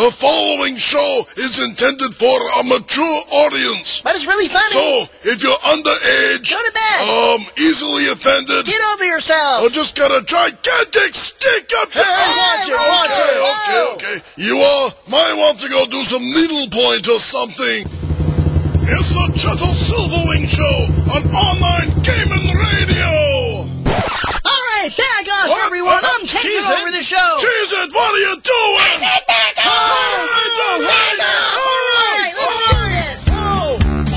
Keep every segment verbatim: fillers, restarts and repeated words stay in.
The following show is intended for a mature audience. But it's really funny. So, if you're underage, go to bed. Um, easily offended, get over yourself, or just got a gigantic stick up your... Hey, watch it, watch okay, it. Okay, okay, You all might want to go do some needlepoint or something. It's the Jethel Silverwing Show on online gaming radio. All right, back off, what? everyone. What? I'm taking Cheese over it. the show. Cheese it, what are you doing? I said back off. All right, all right, all right, let's do this. Oh.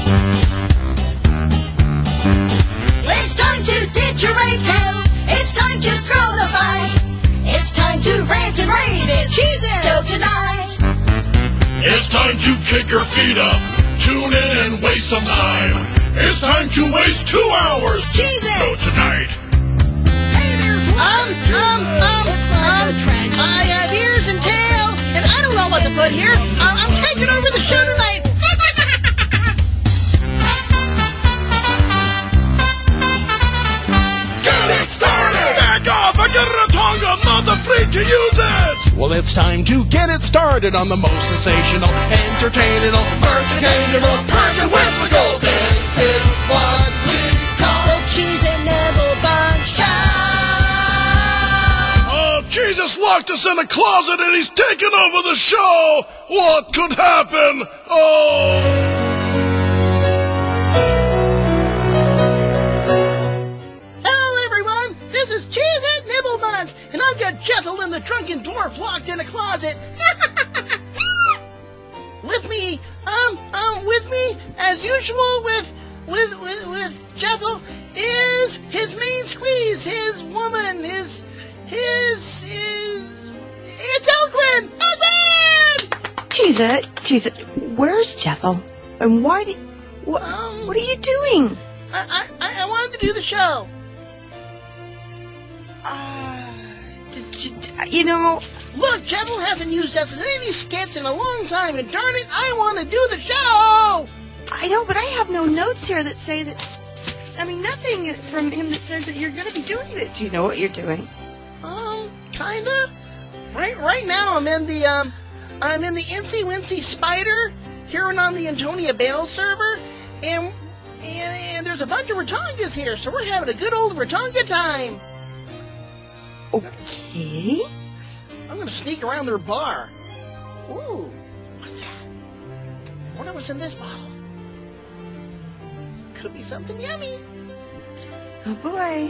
It's time to ditch your radio. It's time to throw the fight. It's time to rant and rave it. Cheese it. So tonight. It's time to kick your feet up. Tune in and waste some time. It's time to waste two hours. Cheese it. So tonight. Um, um, um, um, I have ears and tails, and I don't know what to put here. Um, I'm taking over the show tonight. Get it started! Back off! I get a tongue, I'm not afraid to use it! Well, it's time to get it started on the most sensational, entertaining, mercantile, perfect whimsical. This is what we call the Cheese and Nibble Bunch Show. Jesus locked us in a closet and he's taking over the show! What could happen? Oh! Hello, everyone! This is Cheese and Nibble Buns, and I've got Jethel and the Drunken Dwarf locked in a closet. With me, um, um, with me, as usual, with, with, with, with Jethel, is his main squeeze, his woman, his... His is it's Elquin! Elquin! Cheese it, cheese it. Where's Jethel? And why do wh- um, what are you doing? I, I I wanted to do the show. Uh, did you, you know, look, Jethel hasn't used us in any skits in a long time, and darn it, I want to do the show. I know, but I have no notes here that say that. I mean, nothing from him that says that you're going to be doing it. Do you know what you're doing? Um, kinda. Right, right now I'm in the, um, I'm in the Incy Wincy Spider, here and on the Antonia Bale server, and, and, and there's a bunch of Ratongas here, so we're having a good old Ratonga time. Okay. I'm gonna sneak around their bar. Ooh, what's that? I wonder what's in this bottle. Could be something yummy. Oh boy.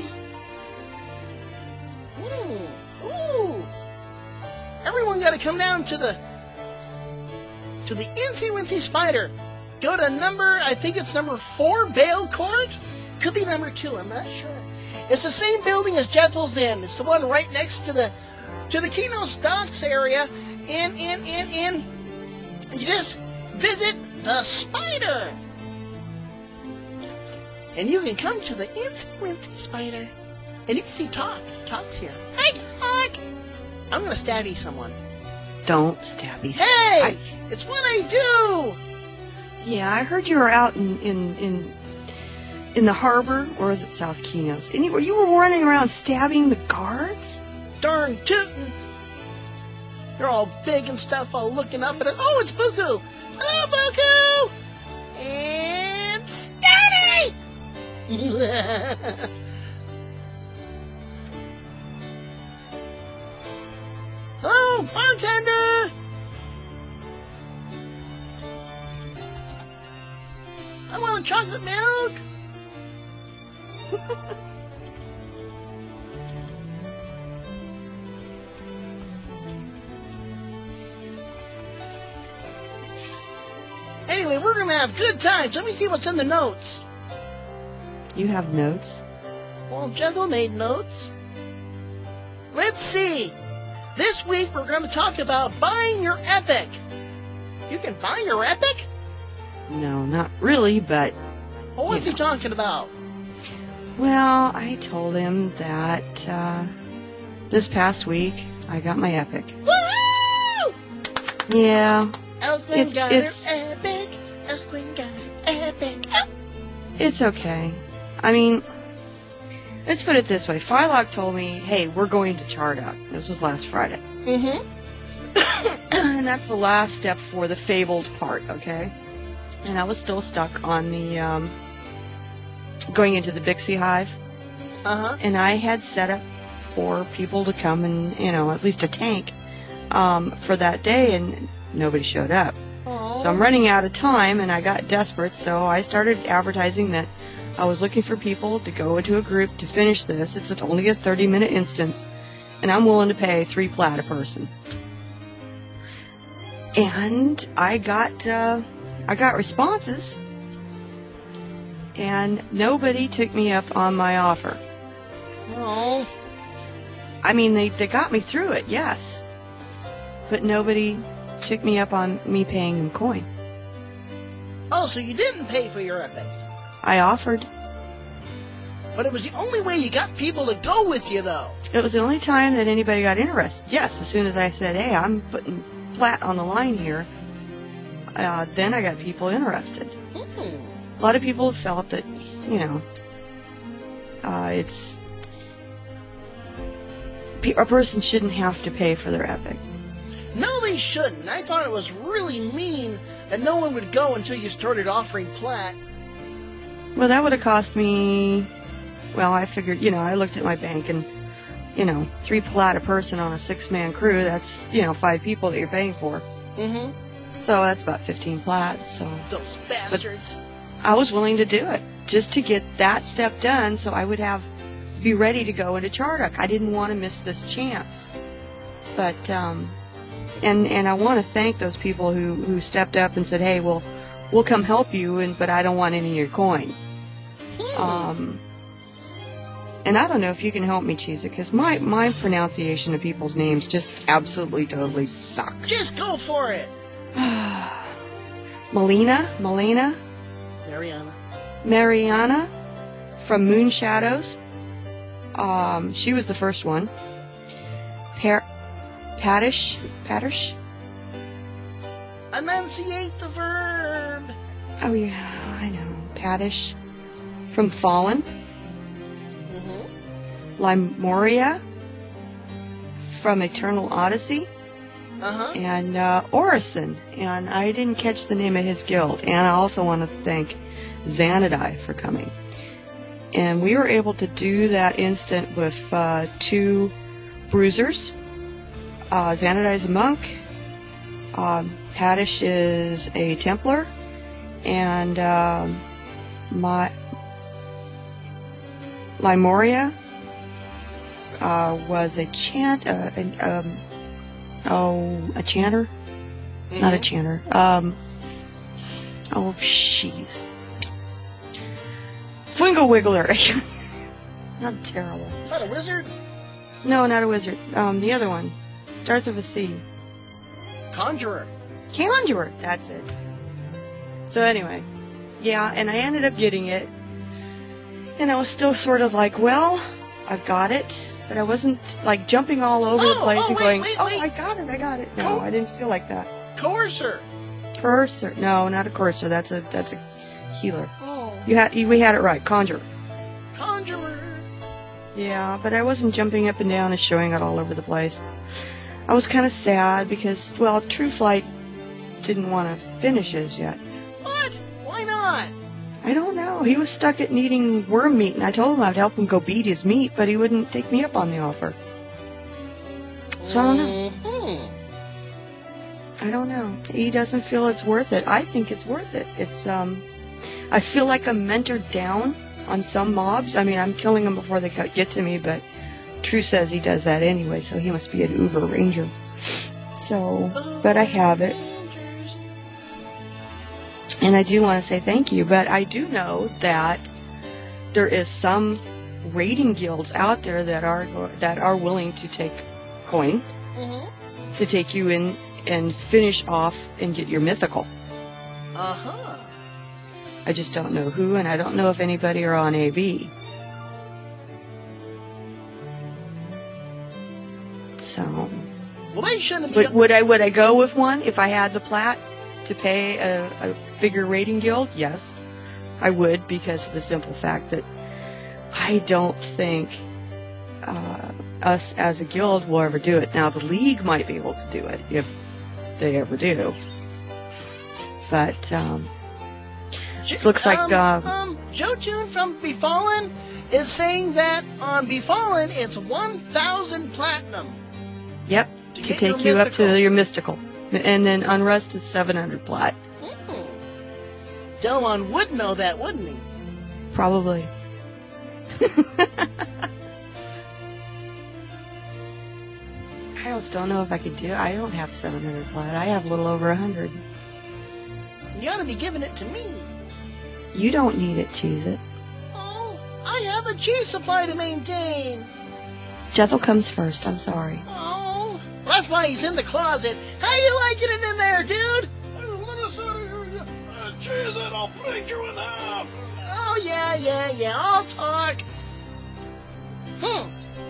Mm, ooh! Everyone got to come down to the to the Incy Wincy Spider. Go to number, I think it's number four, Bale Court. Could be number two. I'm not sure. It's the same building as Jethel's in. It's the one right next to the to the Keno's Docks area. And and and and you just visit the Spider, and you can come to the Incy Wincy Spider. And you can see Talk. Talk's here. Hey, Talk! I'm gonna stabby someone. Don't stabby. Hey! I, it's what I do! Yeah, I heard you were out in, in, in, in the harbor, or is it South Keno's? And you, you were running around stabbing the guards? Darn tootin'! They're all big and stuff, all looking up at it. Oh, it's Buku! Hello, Buku! And stabby! Hello, bartender! I want a chocolate milk! Anyway, we're gonna have good times. Let me see what's in the notes. You have notes? Well, Jethel made notes. Let's see. This week we're going to talk about buying your Epic. You can buy your Epic? No, not really, but... Well, what's he know. talking about? Well, I told him that uh, this past week I got my Epic. Woohoo! Yeah. Elquin it's, got it's, her Epic. Elquin got her Epic. Oh. It's okay. I mean... Let's put it this way. Phylock told me, hey, we're going to Chartuck. This was last Friday. Mm-hmm. And and that's the last step for the fabled part, okay? And I was still stuck on the, um, going into the Bixie Hive. Uh-huh. And I had set up for people to come and, you know, at least a tank, um, for that day, and nobody showed up. Aww. So I'm running out of time, and I got desperate, so I started advertising that I was looking for people to go into a group to finish this. It's only a thirty-minute instance, and I'm willing to pay three plat a person. And I got, uh, I got responses, and nobody took me up on my offer. Oh. I mean, they, they got me through it, yes. But nobody took me up on me paying them coin. Oh, so you didn't pay for your epic. I offered. But it was the only way you got people to go with you, though. It was the only time that anybody got interested. Yes, as soon as I said, hey, I'm putting plat on the line here, uh, then I got people interested. Hmm. A lot of people have felt that, you know, uh, it's... a person shouldn't have to pay for their epic. No, they shouldn't. I thought it was really mean that no one would go until you started offering plat. Well, that would have cost me... Well, I figured, you know, I looked at my bank and, you know, three plat a person on a six-man crew, that's, you know, five people that you're paying for. Mm-hmm. So that's about fifteen plat, so... Those bastards. But I was willing to do it, just to get that step done so I would have... be ready to go into Chardock. I didn't want to miss this chance. But, um... And, and I want to thank those people who, who stepped up and said, hey, well, we'll come help you, and but I don't want any of your coin. Hmm. Um... And I don't know if you can help me, Cheesa, because my, my pronunciation of people's names just absolutely, totally suck. Just go for it. Melina, Melina, Mariana. Mariana from Moon Shadows. Um, she was the first one. Per, Patish, Patish. Enunciate the verb. Oh yeah, I know. Patish from Fallen. Mm-hmm. Limoria from Eternal Odyssey. Uh-huh. And uh, Orison. And I didn't catch the name of his guild. And I also want to thank Xanadai for coming. And we were able to do that instant with uh, two bruisers. Uh, Xanadai is a monk. Um, Patish is a Templar. And um, my Limoria uh, was a chant, uh, an, um, oh, a chanter, mm-hmm. Not a chanter. Um, oh, jeez, Fwingle Wiggler. Not terrible. Not a wizard? No, not a wizard. Um, the other one starts with a C. Conjurer. Conjurer. That's it. So anyway, yeah, and I ended up getting it. And I was still sort of like, well, I've got it. But I wasn't, like, jumping all over oh, the place oh, and wait, going, wait, oh, wait. I got it, I got it. No, Co- I didn't feel like that. Coercer. Coercer. No, not a coercer. That's a that's a healer. Oh. You had you, we had it right. Conjurer. Conjurer. Yeah, but I wasn't jumping up and down and showing it all over the place. I was kind of sad because, well, True Flight didn't want to finish his yet. What? Why not? I don't know. He was stuck at needing worm meat, and I told him I'd help him go beat his meat, but he wouldn't take me up on the offer. So I don't know. Mm-hmm. I don't know. He doesn't feel it's worth it. I think it's worth it. It's, um... I feel like I'm mentored down on some mobs. I mean, I'm killing them before they get to me, but True says he does that anyway, so he must be an uber ranger. So, but I have it. And I do want to say thank you, but I do know that there is some raiding guilds out there that are that are willing to take coin Mm-hmm. to take you in and finish off and get your mythical. Uh-huh. I just don't know who, and I don't know if anybody are on A B. So, Well, they shouldn't be... would, would I would I go with one if I had the plat to pay a, a bigger raiding guild? Yes, I would, because of the simple fact that I don't think uh, us as a guild will ever do it. Now, the league might be able to do it if they ever do. But, um, Jo- it looks like, um, uh, um, Jotun from Befallen is saying that on Befallen it's one thousand platinum. yep, To to get take your you up mythical. to your mystical. And then Unrest is seven hundred plat. Mm. Delmon would know that, wouldn't he? Probably. I just don't know if I could do it. I don't have seven hundred plat. I have a little over one hundred. You ought to be giving it to me. You don't need it, Cheez-It. Oh, I have a cheese supply to maintain. Jethel comes first. I'm sorry. Oh, that's why he's in the closet. How you liking it in there, dude? Let us out of here. Uh, cheese it, I'll break you in half. Oh, yeah, yeah, yeah, I'll talk. Hmm.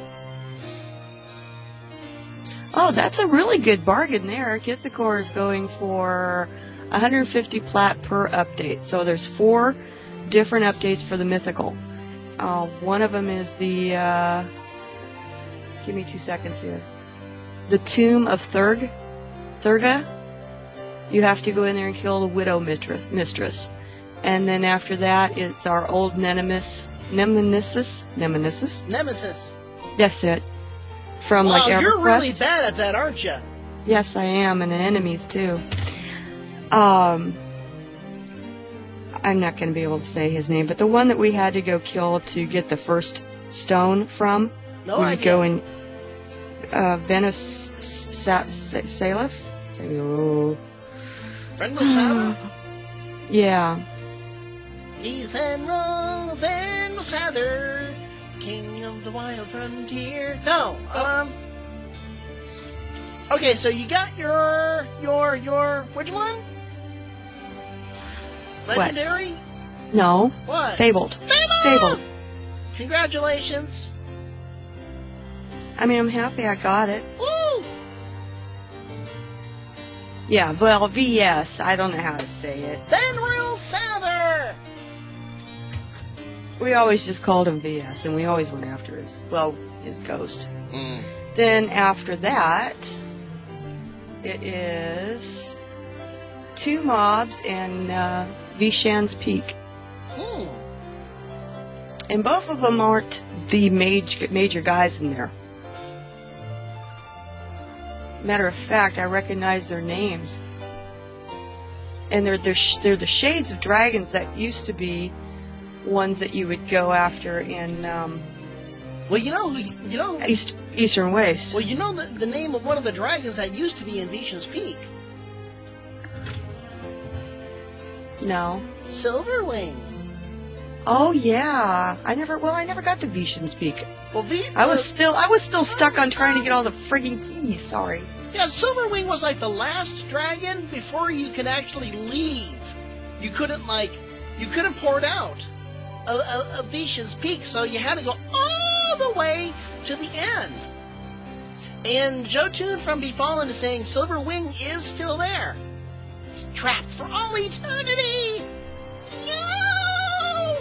Oh, that's a really good bargain there. Kithakor is going for one hundred fifty plat per update. So there's four different updates for the mythical. Uh, one of them is the, uh, give me two seconds here. The Tomb of Thurg, Thurga. You have to go in there and kill the Widow Mistress. mistress. And then after that, it's our old Nemesis, Nemesis, Nemesis. Nemesis. That's it. From Wow, like EverQuest. you're really bad at that, aren't you? Yes, I am, and enemies too. Um, I'm not going to be able to say his name, but the one that we had to go kill to get the first stone from, No we would idea. go in uh, Venice Sa- Sa- Salif? Salif. Friendly Sarah? Yeah. He's Fenrir, Fenrir Sather, king of the wild frontier. No, um... Okay, so you got your, your, your, which one? Legendary? No. What? Fabled. Fabled! Fabled. Congratulations. I mean, I'm happy I got it. Woo! Yeah, well, V S. I don't know how to say it. Fenrir Sather! We always just called him V S, and we always went after his, well, his ghost. Mm. Then after that, it is two mobs and uh, Vishan's Peak. Hmm. And both of them aren't the major, major guys in there. Matter of fact, I recognize their names. And they're, they're, sh- they're the shades of dragons that used to be ones that you would go after in um, Well, you know, who- you know, East, Eastern Waste. well, you know the, the name of one of the dragons that used to be in Vishan's Peak? No. Silverwing. Oh yeah, I never. Well, I never got to Vishan's Peak. Well, v- I was uh, still. I was still stuck on trying to get all the friggin' keys. Sorry. Yeah, Silverwing was like the last dragon before you could actually leave. You couldn't, like, you couldn't port out of, of, of Vishan's Peak, so you had to go all the way to the end. And Jotun from Befallen is saying Silverwing is still there. It's trapped for all eternity! No!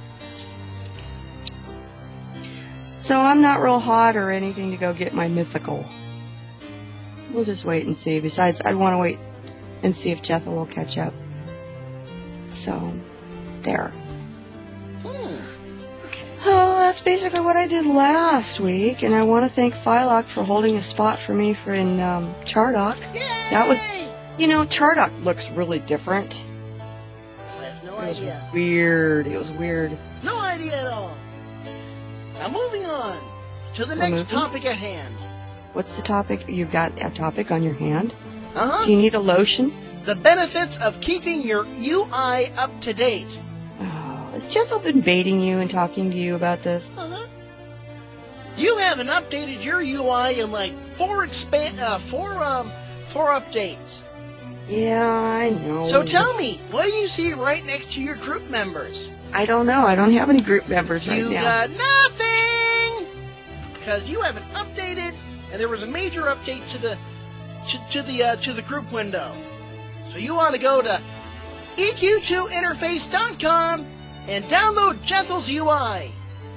So I'm not real hot or anything to go get my mythical. We'll just wait and see. Besides, I'd want to wait and see if Jethel will catch up. So, there. Hmm. Oh, that's basically what I did last week, and I want to thank Phylock for holding a spot for me for in um, Chardock. Yay! That was, you know, Chardock looks really different. I have no It was idea. weird. It was weird. No idea at all. Now moving on to the We're next moving? topic at hand. What's the topic? You got a topic on your hand? Uh-huh. Do you need a lotion? The benefits of keeping your U I up to date. Oh, has Jethel been baiting you and talking to you about this? Uh-huh. You haven't updated your U I in like four expand uh, four um four updates. Yeah, I know. So tell me, what do you see right next to your group members? I don't know. I don't have any group members right You now. got nothing because you haven't updated, and there was a major update to the to, to the uh, to the group window. So you want to go to E Q two interface dot com and download Jethel's U I.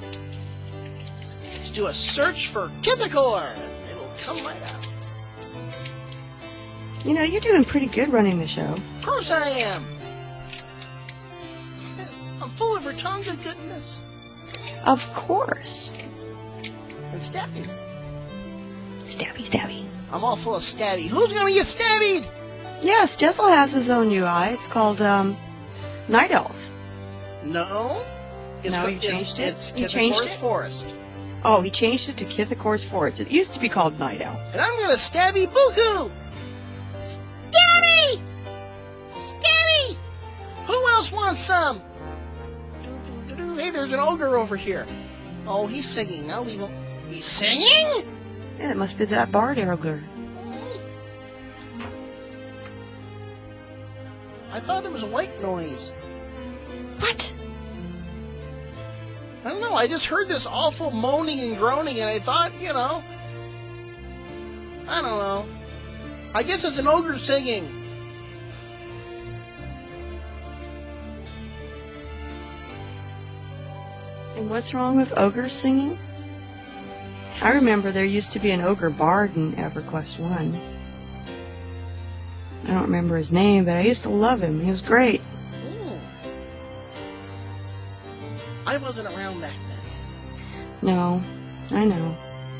Just do a search for Kithakor. It will come right up. You know, you're doing pretty good running the show. Of course I am. I'm full of Ratonga goodness. Of course. And stabby. Stabby, stabby. I'm all full of stabby. Who's gonna get stabbied? Yes, Jethel has his own U I. It's called, um, Night Elf. No. It's No, co- you changed it? It's, You it's changed Kithicor's it? Forest. Oh, he changed it to Kithicor's Forest. It used to be called Night Elf. And I'm gonna stabby Buku! Stabby! Stabby! Who else wants some? Hey, there's an ogre over here. Oh, he's singing. I'll leave him. He's singing? Yeah, it must be that bard ogre. I thought it was a white noise. What? I don't know. I just heard this awful moaning and groaning, and I thought, you know, I don't know. I guess it's an ogre singing. And what's wrong with ogre singing? I remember there used to be an ogre bard in EverQuest one. I don't remember his name, but I used to love him. He was great. Mm. I wasn't around back then. No, I know.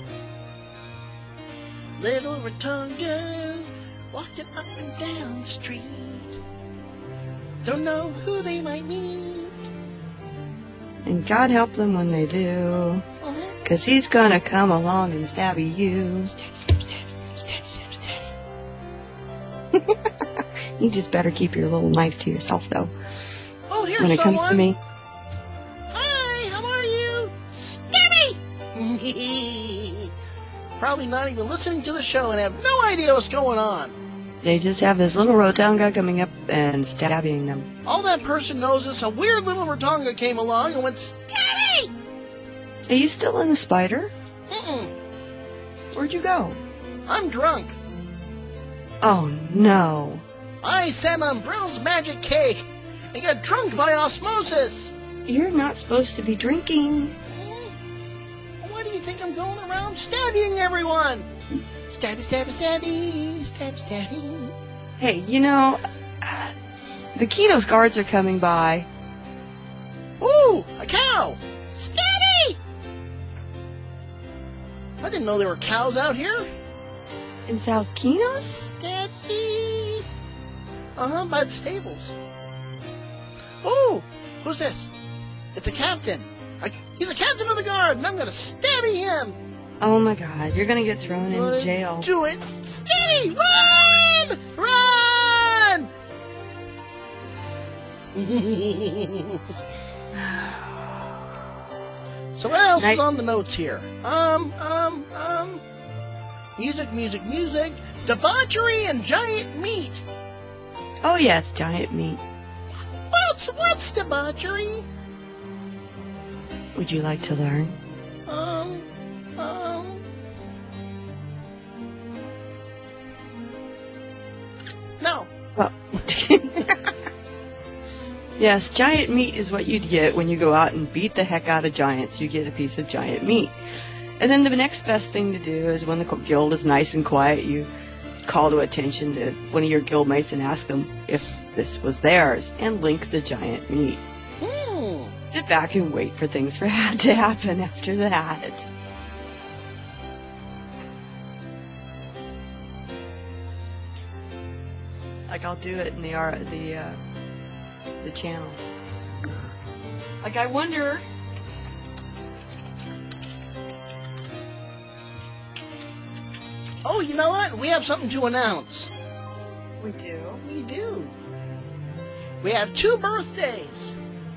Little Ratongas walking up and down the street. Don't know who they might meet. And God help them when they do. Uh-huh. Cause he's gonna come along and stab you. Stab, stab, stab, stab, stab, stab. You just better keep your little knife to yourself, though. Oh, here's when it someone. comes to me. Hi, how are you? Stabby! Probably not even listening to the show and have no idea what's going on. They just have this little Ratonga coming up and stabbing them. All that person knows is a weird little Ratonga came along and went, Stabby! Are you still in the spider? Mm-mm. Where'd you go? I'm drunk. Oh, no. I sat on Brill's magic cake and got drunk by osmosis. You're not supposed to be drinking. Hmm? Why do you think I'm going around stabbing everyone? Stabby, stabby, stabby, stabby, stabby. Hey, you know, uh, the Kinos guards are coming by. Ooh, a cow! Stabby! I didn't know there were cows out here. In South Kinos? Stabby! Uh-huh, by the stables. Ooh, who's this? It's a captain. I, he's a captain of the guard, and I'm gonna stabby him. Oh my God, you're gonna get thrown into Gonna jail. Do it. Stabby! Run! Run! So what else Night- is on the notes here? Um, um, um, music, music, music, debauchery and giant meat. Oh yeah, it's giant meat. What's, what's debauchery? Would you like to learn? Um, um... No. Well, yes, giant meat is what you'd get when you go out and beat the heck out of giants. You get a piece of giant meat. And then the next best thing to do is when the guild is nice and quiet, you call to attention to one of your guildmates and ask them if this was theirs and link the giant meat. Hmm. Sit back and wait for things for to happen after that. Like I'll do it in the uh, the uh, the channel. Like I wonder. Oh, you know what? We have something to announce. We do. We do. We have two birthdays.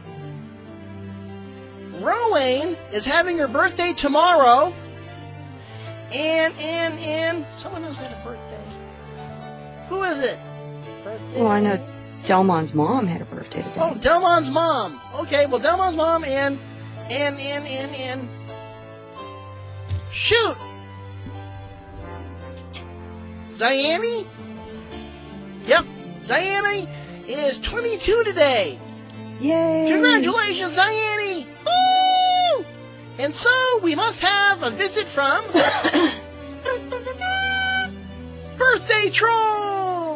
Rowan is having her birthday tomorrow. And, and, and, someone else had a birthday. Who is it? Birthday. Well, I know Delmon's mom had a birthday today. Oh, Delmon's mom. Okay, well, Delmon's mom and, and, and, and, and, shoot! Ziani? Yep, Ziani is twenty-two today. Yay! Congratulations, Ziani! Woo! And so we must have a visit from Birthday Troll!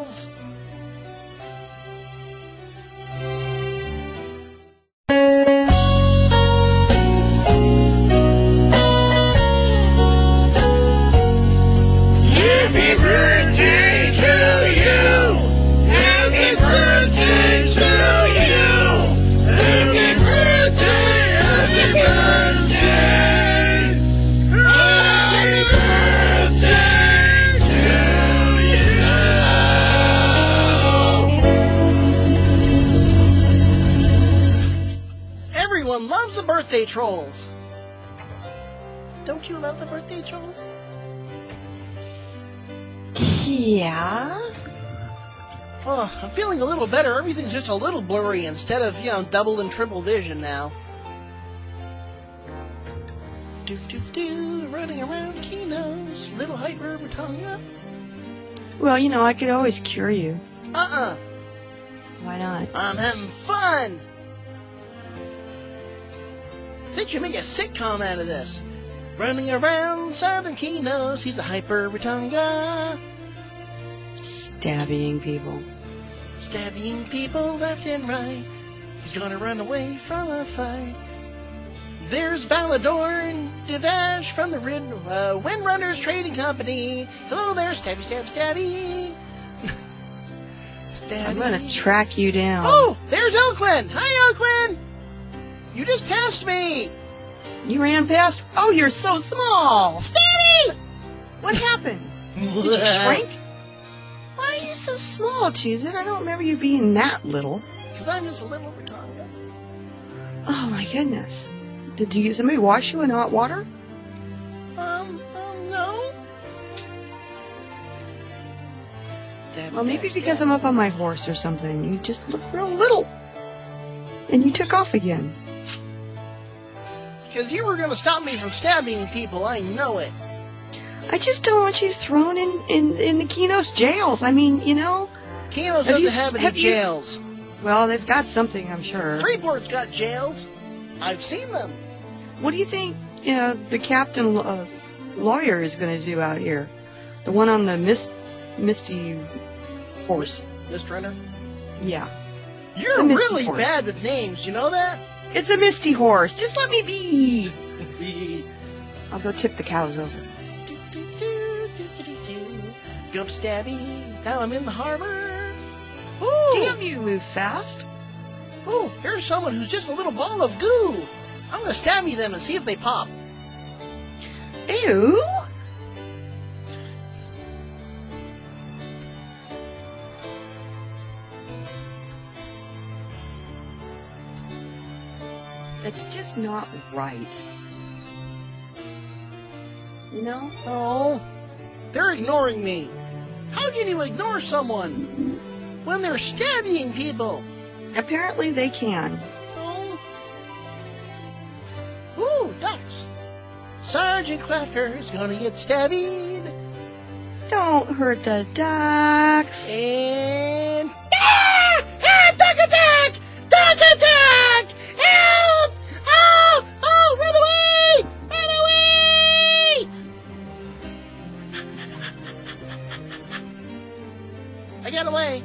Happy birthday to you. Happy birthday to you. Happy birthday, happy birthday. Happy birthday to you. Everyone loves the birthday trolls. Don't you love the birthday trolls? Yeah. Oh, I'm feeling a little better. Everything's just a little blurry instead of, you know, double and triple vision now. Do do do, running around Keno's, little hyper Britannia. Well, you know, I could always cure you. Uh-uh. Why not? I'm having fun. They should make a sitcom out of this. Running around Southern Keno's, he's a hyper Britannia. Stabbing people. Stabbing people left and right. He's gonna run away from a fight. There's Valador and Devash from the Rid, uh, Windrunners Trading Company. Hello there, stabby, stab, stabby. Stabby. I'm gonna track you down. Oh, there's Elquin. Hi, Elquin. You just passed me. You ran past? Oh, you're so small. Stabby! What happened? Did you shrink? Why are you so small, Cheez-It? I don't remember you being that little. Because I'm just a little Britannia. Oh, my goodness. Did you somebody wash you in hot water? Um, um, no. Stabby, Well, maybe stabby, because stabby. I'm up on my horse or something. You just look real little. And you took off again. Because you were going to stop me from stabbing people, I know it. I just don't want you thrown in, in, in the Keno's jails. I mean, you know. Keno's Have doesn't you- have any have you- jails. Well, they've got something, I'm sure. Freeport's got jails. I've seen them. What do you think you know, the captain uh, lawyer is going to do out here? The one on the mist, misty horse. Miss Renner? Yeah. You're a misty really horse. bad with names, you know that? It's a misty horse. Just let me be. I'll go tip the cows over. Go to Stabby. Now I'm in the harbor. Ooh. Damn, you move fast. Ooh, here's someone who's just a little ball of goo. I'm going to stabby them and see if they pop. Ew. That's just not right. You know? Oh, they're ignoring me. How can you ignore someone when they're stabbing people? Apparently they can. Oh. Ooh, ducks. Sergeant Clacker's gonna get stabbied. Don't hurt the ducks. And... Ah! Ah! Duck attack! Duck attack! Help! Oh! Oh! Run away! Run away! I got away.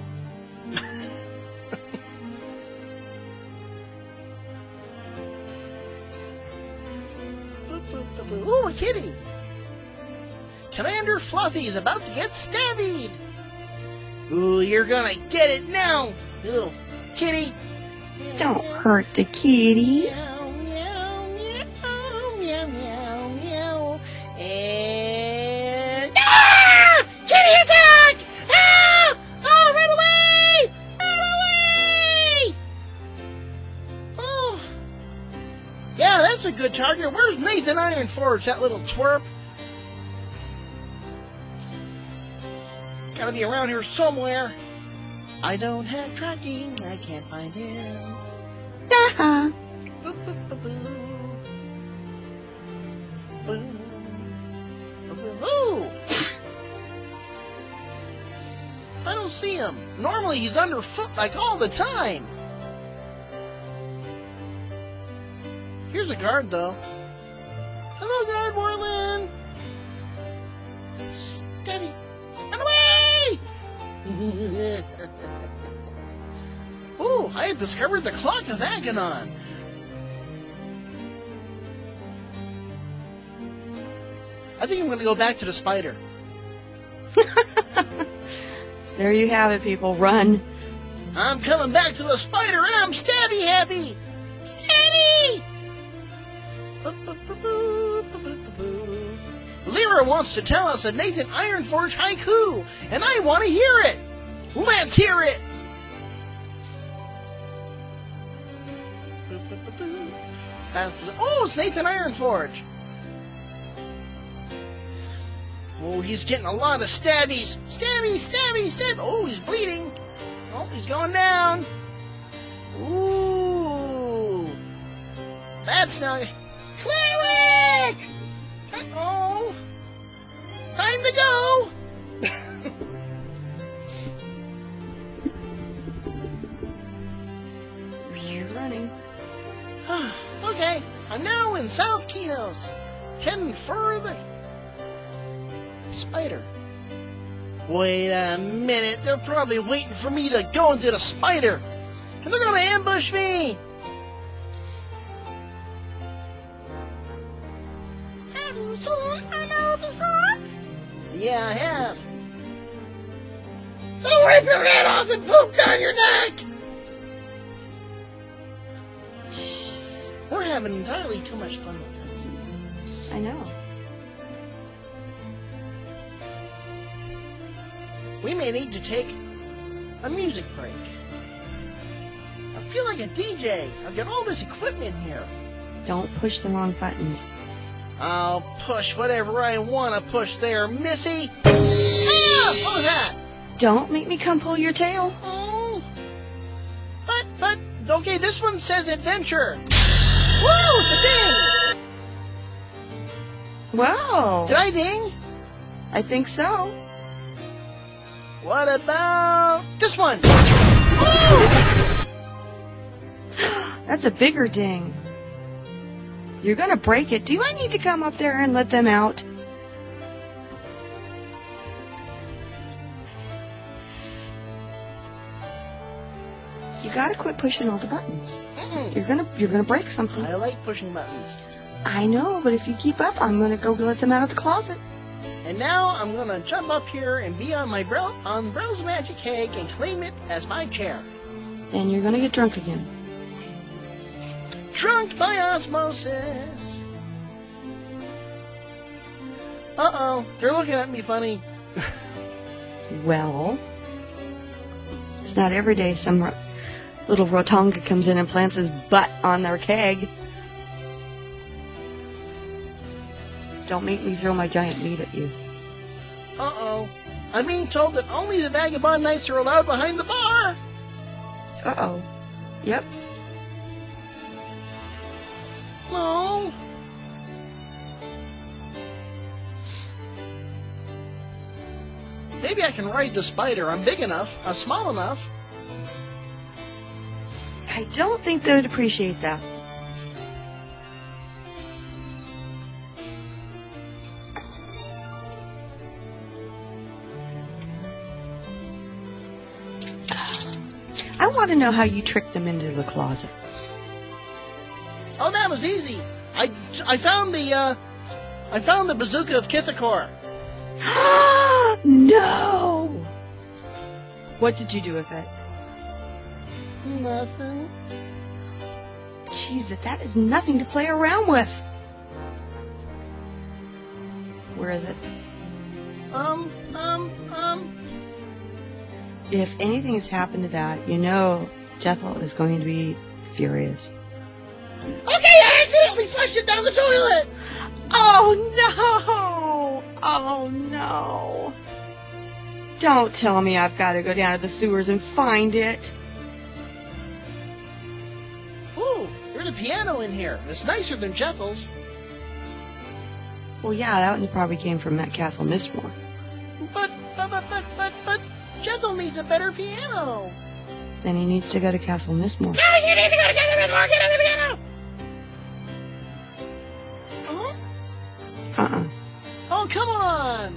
Boop, boop, boop, boop. Ooh, a kitty. Commander Fluffy's about to get stabbied. Ooh, you're gonna get it now, you little kitty. Don't hurt the kitty. Meow, meow, meow, meow, meow, meow. And... Ah! Kitty attack! Ah! Oh, run away! Run away! Oh. Yeah, that's a good target. Where's Nathan Ironforge, that little twerp? Gotta be around here somewhere. I don't have tracking. I can't find him. Uh-huh. Boo, boo, boo, boo. Boo. Boo, boo, boo. I don't see him. Normally he's underfoot like all the time. Here's a guard, though. Hello, Guard Warland. Steady. Run away! Ooh, I have discovered the Clock of Agonon. I think I'm going to go back to the spider. There you have it, people. Run. I'm coming back to the spider, and I'm stabby happy. Stabby! Lyra wants to tell us a Nathan Ironforge haiku, and I want to hear it. Let's hear it. Oh, it's Nathan Ironforge. Oh, he's getting a lot of stabbies. Stabby, stabby, stab. Oh, he's bleeding. Oh, he's going down. Ooh. That's not... Cleric! Uh-oh. Time to go. He's running. Okay, I'm now in South Kinos. Heading further. Spider. Wait a minute, they're probably waiting for me to go into the spider. And they're gonna ambush me. Have you seen Arno before? Yeah, I have. They'll rip your head off and poop down your neck. We're having entirely too much fun with this. I know. We may need to take a music break. I feel like a D J. I've got all this equipment here. Don't push the wrong buttons. I'll push whatever I want to push there, Missy. Ah! What was that? Don't make me come pull your tail. Oh. But, but, okay, this one says adventure. Whoa, it's a ding! Wow. Did I ding? I think so. What about this one? That's a bigger ding. You're going to break it. Do I need to come up there and let them out? You got to quit pushing all the buttons. Mm-mm. You're going to you're going to break something. I like pushing buttons. I know, but if you keep up, I'm going to go let them out of the closet. And now I'm going to jump up here and be on my bro- on Bro's Magic Cake and claim it as my chair. And you're going to get drunk again. Drunk by osmosis. Uh-oh, they're looking at me funny. Well, it's not every day some ro- little Rotonga comes in and plants his butt on their keg. Don't make me throw my giant meat at you. Uh-oh, I'm being told that only the Vagabond Knights are allowed behind the bar. Uh-oh. Yep. No. Maybe I can ride the spider. I'm big enough. I'm small enough. I don't think they would appreciate that. I want to know how you tricked them into the closet. Oh, that was easy. I, I found the, uh, I found the bazooka of Kithakor. No! What did you do with it? Nothing. Jeez, that is nothing to play around with. Where is it? Um, um, um. If anything has happened to that, you know Jethel is going to be furious. Okay, I accidentally flushed it down the toilet! Oh, no! Oh, no. Don't tell me I've got to go down to the sewers and find it. Ooh, there's a piano in here. It's nicer than Jethel's. Well, yeah, that one probably came from Castle Mistmore. But, but, but, but, but, but, Jethel needs a better piano. Then he needs to go to Castle Mistmore. No, you need to go to Castle Mistmore. Get on the piano. Uh-huh. Uh-uh. Oh, come on.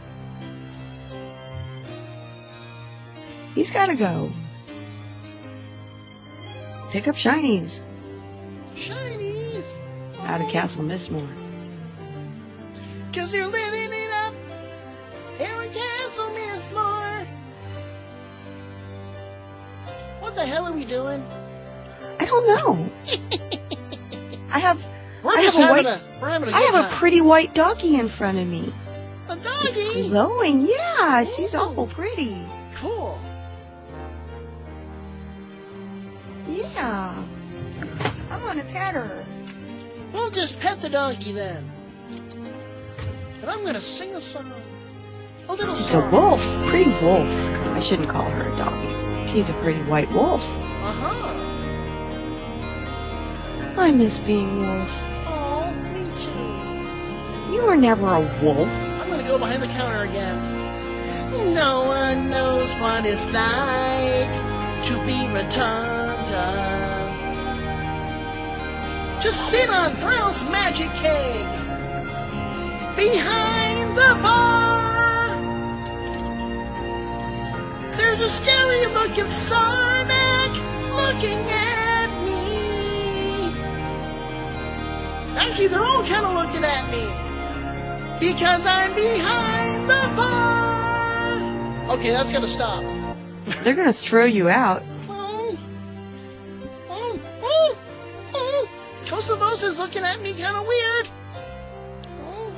He's got to go. Pick up shinies. Shinies. Out of Castle Mistmore. Cause you're living it up here in Castle Mistmore. what the hell are we doing? I don't know. I have. We're I just have a having white. a. We're having a good I have time. a pretty white doggie in front of me. A It's doggy. glowing. Yeah, she's Ooh. awful pretty. Cool. Yeah. I'm gonna pet her. We'll just pet the donkey then. And I'm gonna sing a song. A little It's a song. wolf. Pretty wolf. I shouldn't call her a doggie. She's a pretty white wolf. Uh-huh. I miss being wolf. Oh, me too. You were never a wolf. I'm gonna go behind the counter again. No one knows what it's like to be Rotunda. To sit on Thrill's magic keg behind the bar. There's a scary looking Sarnak looking at me. Actually, they're all kind of looking at me because I'm behind the bar. Okay, that's gonna stop. They're gonna throw you out. Oh, oh, oh, oh. Kosovo's is looking at me kind of weird. Oh.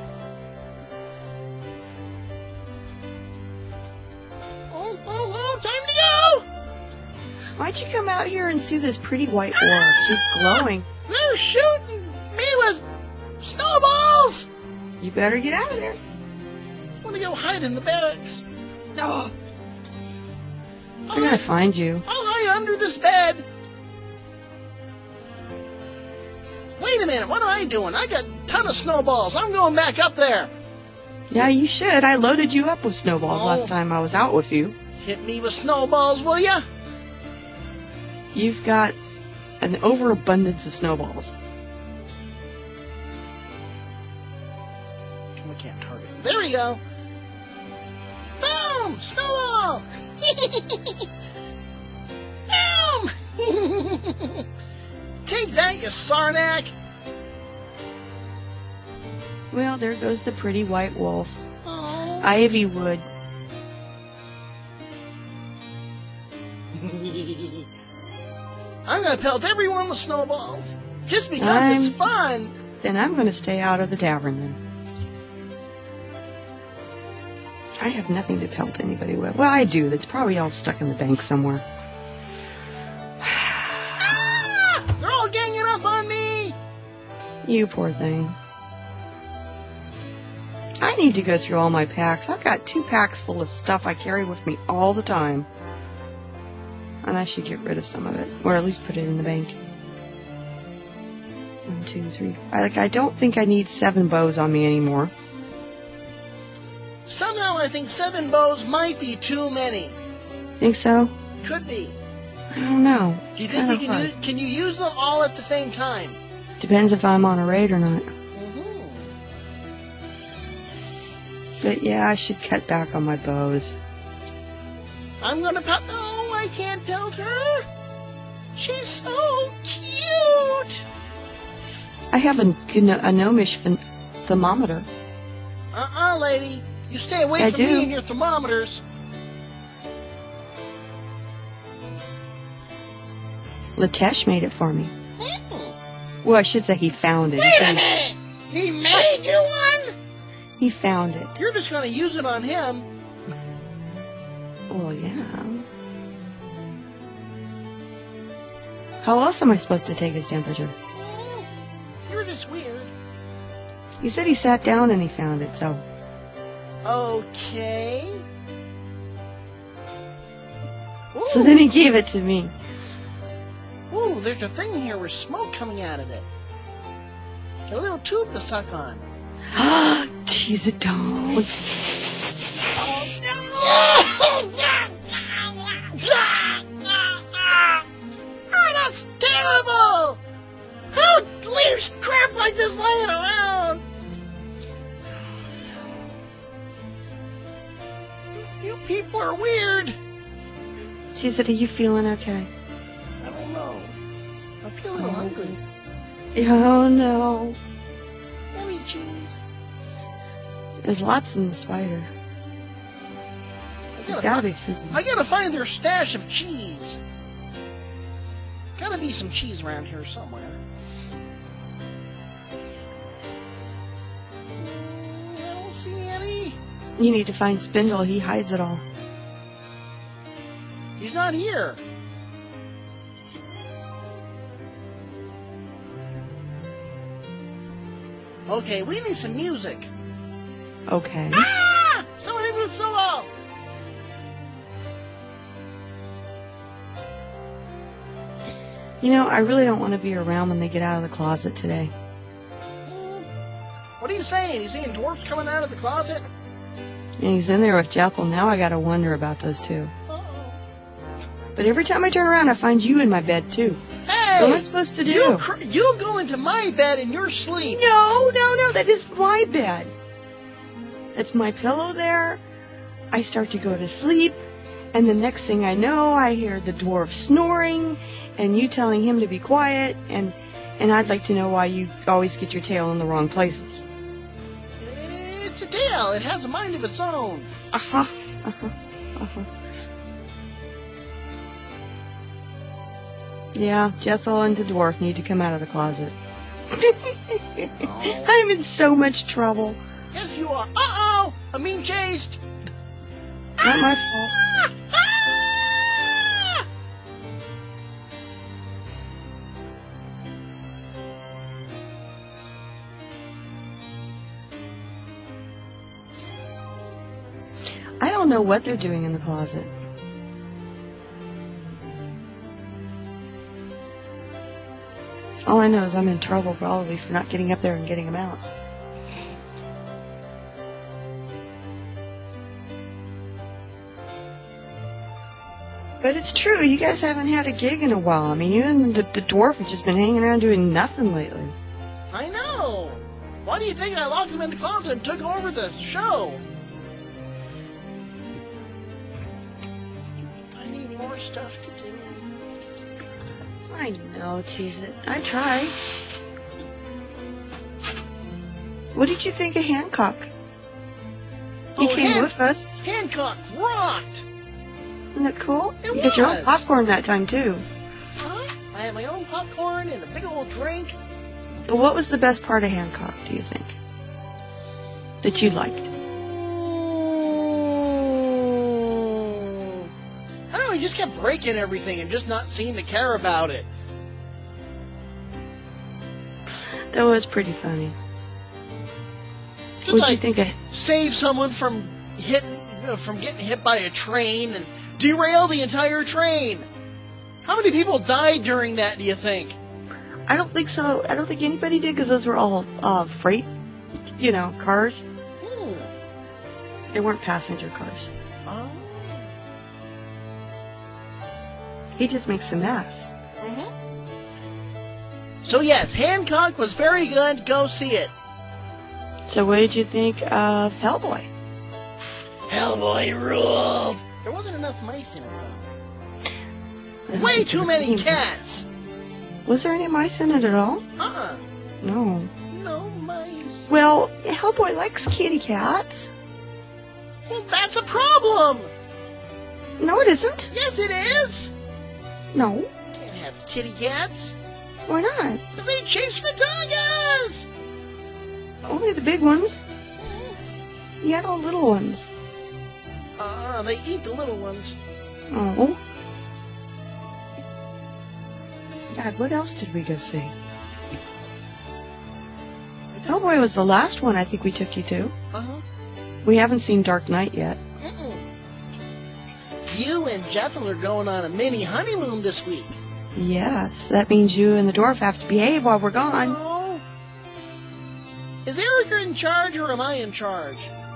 Oh, oh, oh, time to go! Why'd you come out here and see this pretty white wolf? She's glowing. They're shooting me with snowballs! You better get out of there. I'm gonna go hide in the barracks. No. I'll They're gonna hide, find you. I'll hide under this bed. Wait a minute, what am I doing? I got a ton of snowballs. I'm going back up there. Yeah, you should. I loaded you up with snowballs Oh. last time I was out with you. Hit me with snowballs, will ya? You've got an overabundance of snowballs. We can't target him. There we go. Boom! Snowball! Boom! Take that, you Sarnak! Well, there goes the pretty white wolf. Oh. Ivy Wood. I'm gonna pelt everyone with snowballs. Just because I'm- it's fun. Then I'm going to stay out of the tavern then. I have nothing to pelt anybody with. Well, I do. That's probably all stuck in the bank somewhere. Ah! They're all ganging up on me! You poor thing. I need to go through all my packs. I've got two packs full of stuff I carry with me all the time. And I should get rid of some of it. Or at least put it in the bank. One, two, three. I, like, I don't think I need seven bows on me anymore. Somehow I think seven bows might be too many. Think so? Could be. I don't know. Do you It's think you kinda can hard. use, can you use them all at the same time? Depends if I'm on a raid or not. Mm-hmm. But yeah, I should cut back on my bows. I'm gonna pelt. No, I can't pelt her. She's so cute. I have a, a gnomish th- thermometer. Uh-uh, lady. You stay away I from do. me and your thermometers. Latesh made it for me. Hmm. Well, I should say he found it. Wait He a said minute. He made you one. He found it. You're just gonna use it on him. Well, yeah. How else am I supposed to take his temperature? Oh, you're just weird. He said he sat down and he found it, so. Okay. Ooh. So then he gave it to me. Ooh, there's a thing here with smoke coming out of it. A little tube to suck on. Jeez, it don't. Oh, that's terrible! Who leaves crap like this laying around? You people are weird. She said, are you feeling okay? I don't know. I feel a little hungry. Oh, no. Yummy cheese. There's lots in the spider. I There's gotta, gotta fi- be food. I gotta find their stash of cheese. gotta be some cheese around here somewhere. I don't see any. You need to find Spindle. He hides it all. He's not here. Okay, we need some music. Okay. Ah! Someone hit me with a snowball. You know, I really don't want to be around when they get out of the closet today. What are you saying? You saying dwarfs coming out of the closet? And he's in there with Jethel. Now I gotta wonder about those two. Uh-oh. But every time I turn around, I find you in my bed, too. Hey! What am I supposed to do? You, cr- you go into my bed in your sleep. No, no, no, that is my bed. That's my pillow there. I start to go to sleep, and the next thing I know, I hear the dwarf snoring, and you telling him to be quiet, and, and I'd like to know why you always get your tail in the wrong places. It's a tail. It has a mind of its own. Uh-huh, uh-huh, uh-huh. Yeah, Jethel and the dwarf need to come out of the closet. Oh. I'm in so much trouble. Yes, you are. Uh-oh! I'm being chased. Not my fault. Ah! I don't know what they're doing in the closet. All I know is I'm in trouble probably for not getting up there and getting them out. But it's true, you guys haven't had a gig in a while. I mean, you and the, the dwarf have just been hanging around doing nothing lately. I know. Why do you think I locked them in the closet and took over the show? I need more stuff to do. I know, Cheez-It. I try. What did you think of Hancock? He Oh, came Han- with us. Hancock rocked. Isn't that cool? It you got your own was. popcorn that time, too. Huh? I had my own popcorn and a big old drink. What was the best part of Hancock, do you think? That you liked? Mm. I don't know, he just kept breaking everything and just not seeming to care about it. That was pretty funny. Just What do you like think of... save someone from hitting, you know, from getting hit by a train and derail the entire train. How many people died during that, do you think? I don't think so. I don't think anybody did, because those were all uh, freight, you know, cars. Hmm. They weren't passenger cars. Oh. He just makes a mess. Mm-hmm. So yes, Hancock was very good. Go see it. So what did you think of Hellboy? Hellboy ruled. There wasn't enough mice in it, though. Way too many cats. Was there any mice in it at all? Uh-uh. No. No mice. Well, Hellboy likes kitty cats. Well, that's a problem. No, it isn't. Yes, it is. No. Can't have kitty cats. Why not? Because they chase for tigers. Only the big ones. You had all little ones. Uh-uh, they eat the little ones. Oh. God, what else did we go see? Hellboy was the last one I think we took you to. Uh-huh. We haven't seen Dark Knight yet. Mm-mm. You and Jethel are going on a mini honeymoon this week. Yes, that means you and the dwarf have to behave while we're gone. Oh. Is Erica in charge or am I in charge?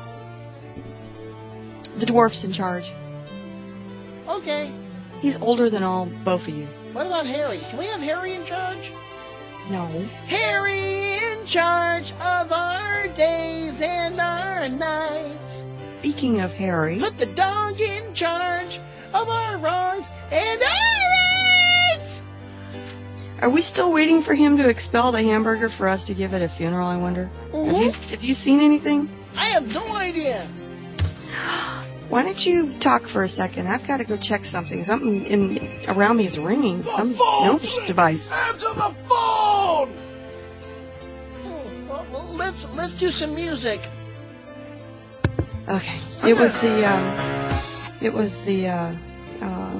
The dwarf's in charge. Okay. He's older than all both of you. What about Harry? Can we have Harry in charge? No. Harry in charge of our days and our nights. Speaking of Harry, Put the dog in charge of our wrongs and our rights. are we still waiting for him to expel the hamburger for us to give it a funeral, I wonder? Have you, have you seen anything? I have no idea. why don't you talk for a second? I've got to go check something. Something in around me is ringing. The Some phone! gnomish device. Answer the phone! Hmm, well, well, let's let's do some music. Okay. It was the, um, it was the, uh, uh,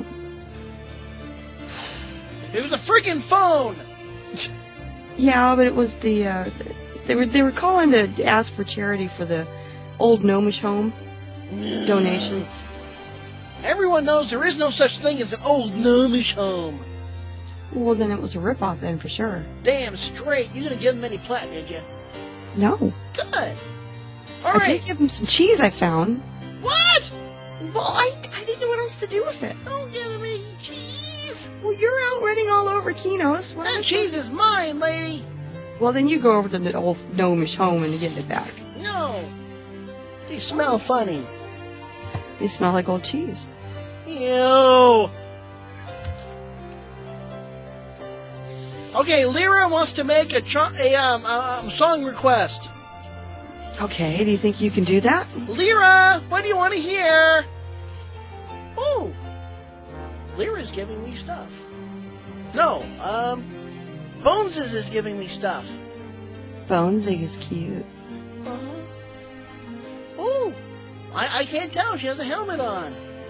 It was a freaking phone. yeah, but it was the, uh, they were, they were calling to ask for charity for the old gnomish home donations. Everyone knows there is no such thing as an old gnomish home. Well, then it was a ripoff then for sure. Damn straight. You didn't give them any plat, did you? No. Good. All I right. did give him some cheese I found. What? Well, I, I didn't know what else to do with it. Don't give me cheese. Well, you're out running all over Kino's. What am I That cheese is mine, lady. Well, then you go over to the old gnomish home and get it back. No. They smell funny. They smell like old cheese. Ew. Okay, Lyra wants to make a, cho- a um, um, song request. Okay, do you think you can do that? Lyra, what do you want to hear? Ooh. Lyra's giving me stuff. No, um, Boneses is giving me stuff. Bonesy is cute. Uh-huh. Ooh. I, I can't tell. She has a helmet on.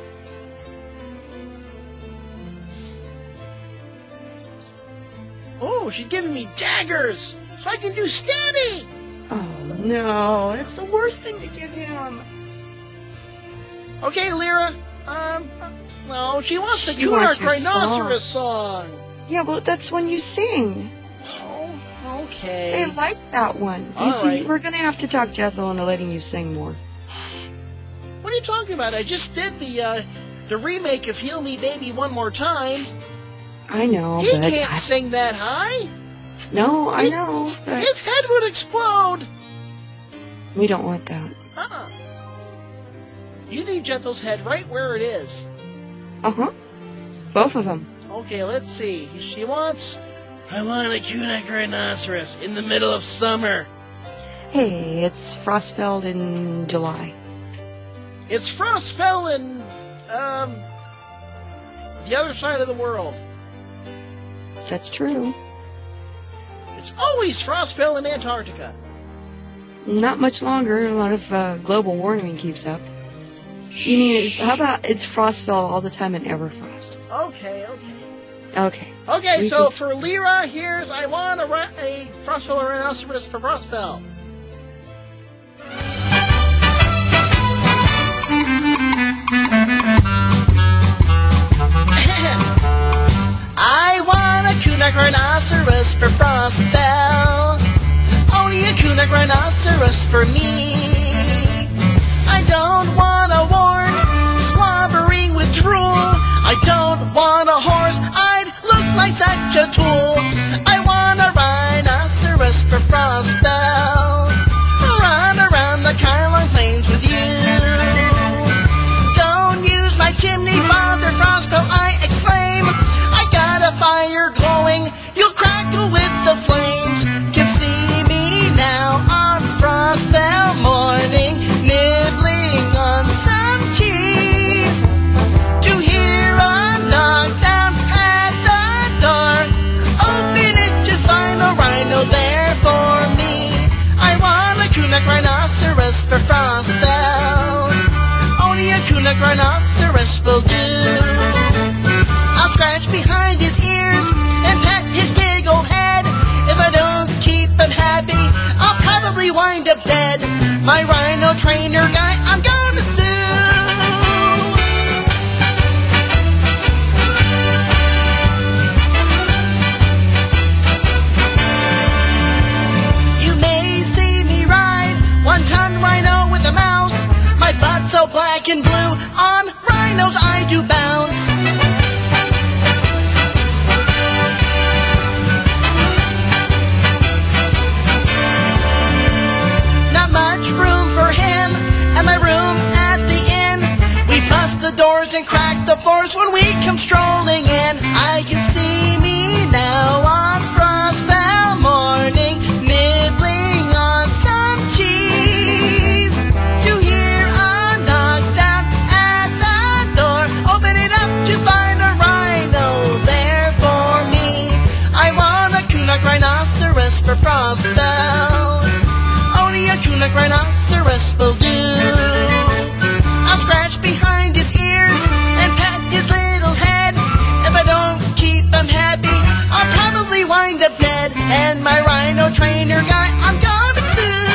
Oh, she's giving me daggers so I can do stabby. Oh, no. It's the worst thing to give him. Okay, Lyra. Um, uh, no, she wants the She wants Kunark your Rhinoceros song. Yeah, well, that's when you sing. Oh, They okay. like that one. You All see, right. we're going to have to talk Jethro into letting you sing more. What are you talking about? I just did the, uh, the remake of Heal Me Baby One More Time. I know, He but... can't I- sing that high. No, I know, but His head would explode. we don't want that. Uh-uh. You need Jethro's head right where it is. Uh-huh. Both of them. Okay, let's see. She wants... I want a Kunark Rhinoceros in the middle of summer. Hey, it's Frostfeld in July. It's Frostfell in, um, the other side of the world. That's true. It's always Frostfell in Antarctica. Not much longer. A lot of uh, global warming keeps up. You mean, how about it's Frostfell all the time in Everfrost? Okay, okay. Okay. Okay, We so can- for Lyra, here's I want a, ra- a Frostfell Rhinoceros for Frostfell. I want a Kunark Rhinoceros for Frostfell. Only a Kunark Rhinoceros for me. I don't want a warn slobbering with drool. I don't want a horse, I'd look like such a tool. I want a rhinoceros for Frostfell. Run around the Kylon Plains with you. Don't use my chimney, Father Frostfell, I exclaim. I got a fire glowing, you'll crackle with the flames. Can see me now on Frostfell morning, nibbling on some cheese. To hear a knockdown at the door, open it to find a rhino there for me. I want a Kunark Rhinoceros for Frostfell. Only a Kunark Rhinoceros will do. I'll scratch behind his ears and pet his big old head. If I don't keep him happy, I'll probably wind up dead. My rhino trainer guy, I'm gonna sue. You may see me ride one-ton rhino with a mouse. My butt's so black and blue, on rhinos I do bounce. Not much room for him at my room at the inn. We bust the doors and crack the floors when we come strolling in. I can see me now on Frostfell morning, nibbling on some cheese. To hear a knockdown for Frostbell. Only a Kuna rhinoceros will do. I'll scratch behind his ears and pat his little head. If I don't keep him happy, I'll probably wind up dead. And my rhino trainer guy, I'm gonna sue.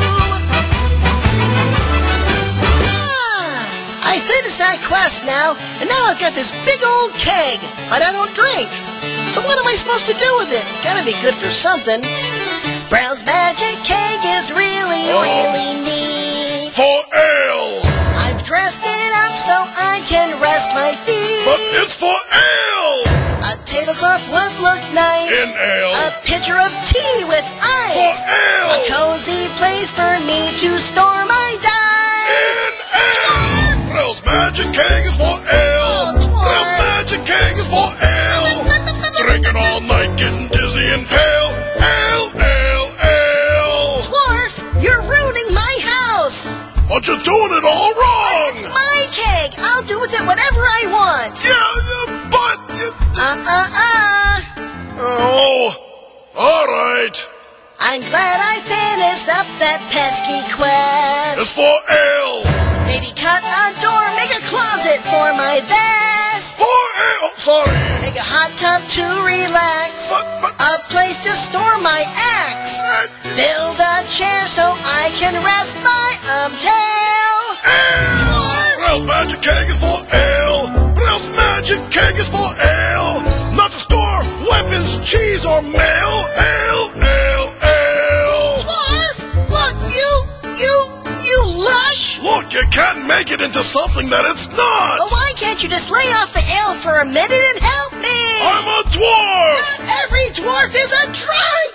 Ah, I finished that quest now, and now I've got this big old keg, but I don't drink. So what am I supposed to do with it? Gotta be good for something. Brow's magic keg is really, oh. really neat. For ale. I've dressed it up so I can rest my feet. But it's for ale. A tablecloth would look nice. In ale. A pitcher of tea with ice. For ale. A cozy place for me to store my dice. In ale. Brow's magic keg is for ale. Oh, Brow's magic keg is for ale. Drinking all night, getting dizzy and pale. Ale, ale, ale. Dwarf, you're ruining my house. But you're doing it all wrong. It's my keg. I'll do with it whatever I want. Yeah, yeah, but... You... Uh-uh-uh. Oh, all right. I'm glad I finished up that pesky quest. It's for ale. Maybe cut a door, make a closet for my vest. For ale, sorry. Make a hot tub to relax. But, but... A place to store my axe. Uh, Build a chair so I can rest my um tail. Ale. Brow's magic keg is for ale. Brow's magic keg is for ale. Not to store weapons, cheese, or mail. Ale, ale, ale. Dwarf, look, you, you, you lush. Look, you can't make it into something that it's not. Well, why can't you just lay off the ale for a minute and help me? I'm a dwarf. Not every dwarf is a drunk.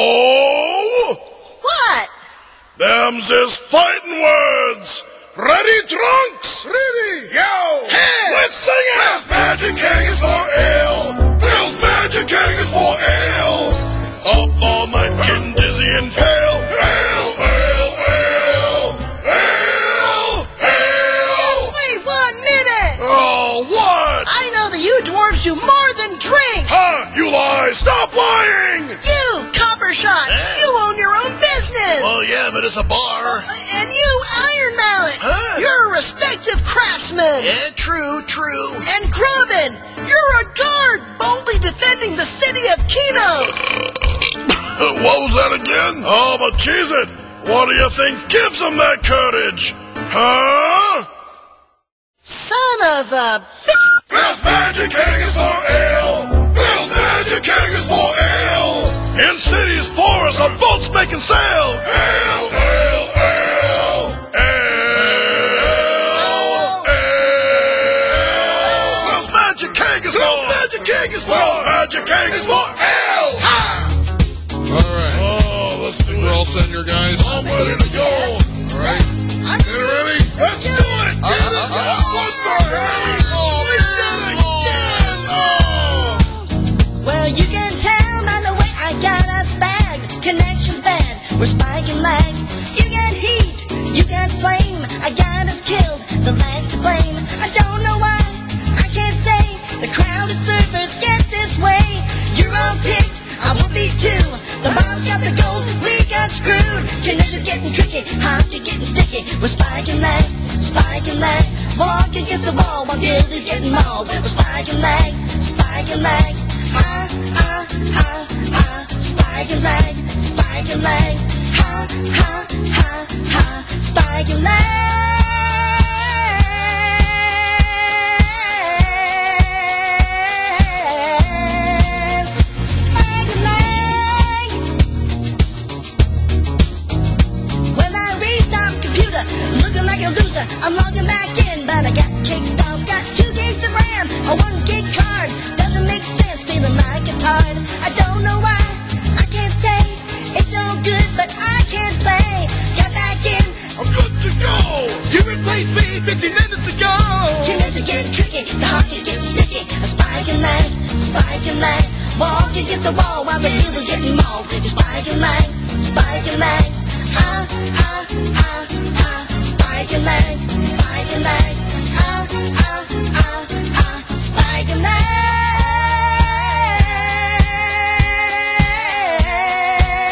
Oh. What? Them's is fighting words. Ready, drunks? Ready. Yo. Hey. Let's sing it. Brow's magic keg is for ale. Brow's magic keg is for ale. Up all night, getting dizzy and pale. Ale, ale, ale. Ale, ale. Wait one minute. Oh, what? I know that you dwarves do more than drink. Huh? You lie. Stop lying. You, Coppershot, Hey. you own your own business. Well, yeah, but it's a bar. And you, Iron Mallet, Huh? you're a respective craftsman. Yeah, true, true. And Grubbin, you're a guard boldly defending the city of Kino. What was that again? Oh, but cheese it. What do you think gives them that courage? Huh? Son of a... Brow's magic keg is for ale. Brow's magic keg is for ale. In cities, forests, or boats making sail. Ale, ale, ale. Ale, ale. Brow's magic keg is for... Brow's magic keg is for... Brow's magic keg is for ale. Ha! All right. Oh, let's do We're it. all set here, guys. I'm ready to go. All right. I'm Get ready? Let's do it. Get it. uh, uh, What's the hurry? Oh, we did it again. Oh. Well, you can tell by the way I got us bagged. Connection's bad, we're spiking lag. You got heat, you got flame. I got us killed, the lag's to blame. I don't know why, I can't say. The crowd of surfers get this way. You're all ticked, I will be too. The mom's got the gold, we got screwed. Connection's getting tricky, hockey getting sticky. We're spiking lag, spiking lag. Walk against the wall while Gildy's getting mauled. We're spiking lag, spiking lag. Ha, ha, ha, ha. Spiking lag, spiking lag. Ha, ha, ha, ha. Spiking lag. Spiking lag. When I restart computer, looking like a loser, I'm logging back in, but I got kicked off. Got two gigs of RAM, a one gig card. Doesn't make sense, feeling like a tard. I don't know why, I can't say. It's no good, but I can't play. Got back in, I'm good to go. You replaced me fifty minutes ago. Kinetic getting tricky, the hockey getting sticky. A spiking lag, spiking lag. Walk against the wall while the dealer's getting mauled. Spiking lag, spiking lag. Ha, ha, ha, ha. Spiking lag, spiking lag. Ha, ha, ha, ha. Spiking lag.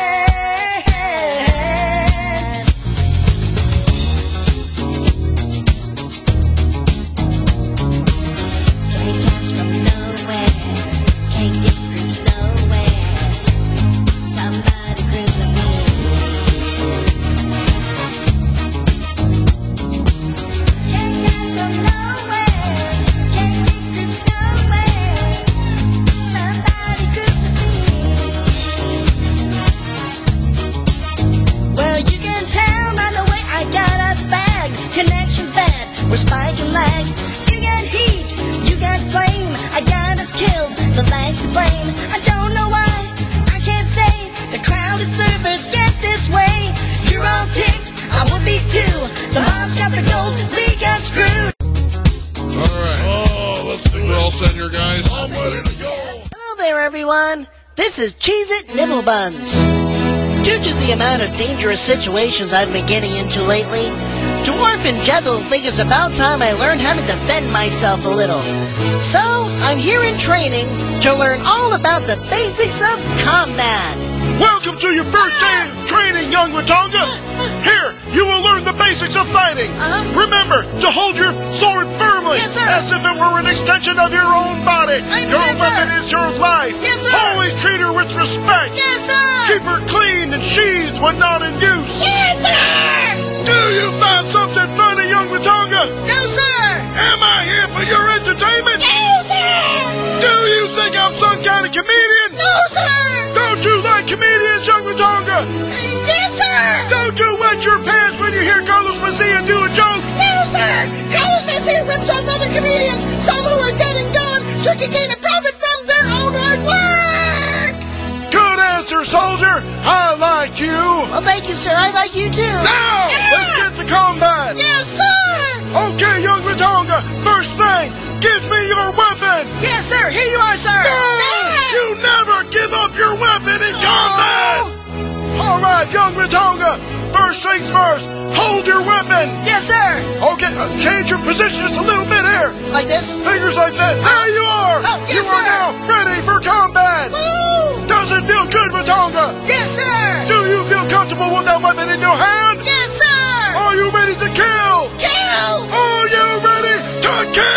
the lights to flame. I don't know why, I can't say. The crowded servers get this way. You're all ticked, I would be too. The mob's got the gold, we got screwed. All right. Oh, let's do it. We're all set here, guys. I'm ready to go. Hello there, everyone. This is Cheez-It Nibble Buns. Due to the amount of dangerous situations I've been getting into lately, Dwarf and Jethel think it's about time I learned how to defend myself a little. So, I'm here in training to learn all about the basics of combat. Welcome to your first day of training, young Watonga. Here, you will learn the basics of fighting. Uh-huh. Remember to hold your sword firmly, Yes, sir. as if it were an extension of your own body. I Your understand, weapon sir. is your life. Yes, sir. Always treat her with respect. Yes, sir! Keep her clean and sheathed when not in use. Yes, sir! Do you find something funny, young Watonga? No, sir! Am I here for your entertainment? No, sir! Do you think I'm some kind of comedian? No, sir! Don't you like comedians, young Watonga? Yes, sir! Don't you wet your pants when you hear Carlos Mencia do a joke? No, sir! Carlos Mencia rips off other comedians, some who are dead and gone, so he can gain a profit from their own hard work! Good answer, soldier. I like you. Well, thank you, sir. I like you, too. Now, Yeah! let's get to combat. Yes, sir! Okay, young Watonga, first thing, give me your weapon. Yes, sir! Here you are, sir! No! Ah! You never give up your weapon in combat. All right, young Watonga, first things first, hold your weapon. Yes, sir! Okay, uh, change your position just a little bit here. Like this? Fingers like that. There you are. Oh, yes, you are sir. now ready for combat. Woo! Does it feel good, Watonga? Yes, sir! Do you feel comfortable with that weapon in your hand? Yes, sir! Are you ready to kill? Kill! Are you ready to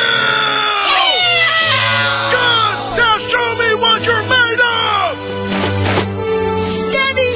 kill? Good! Now show me what you're made of! Steady!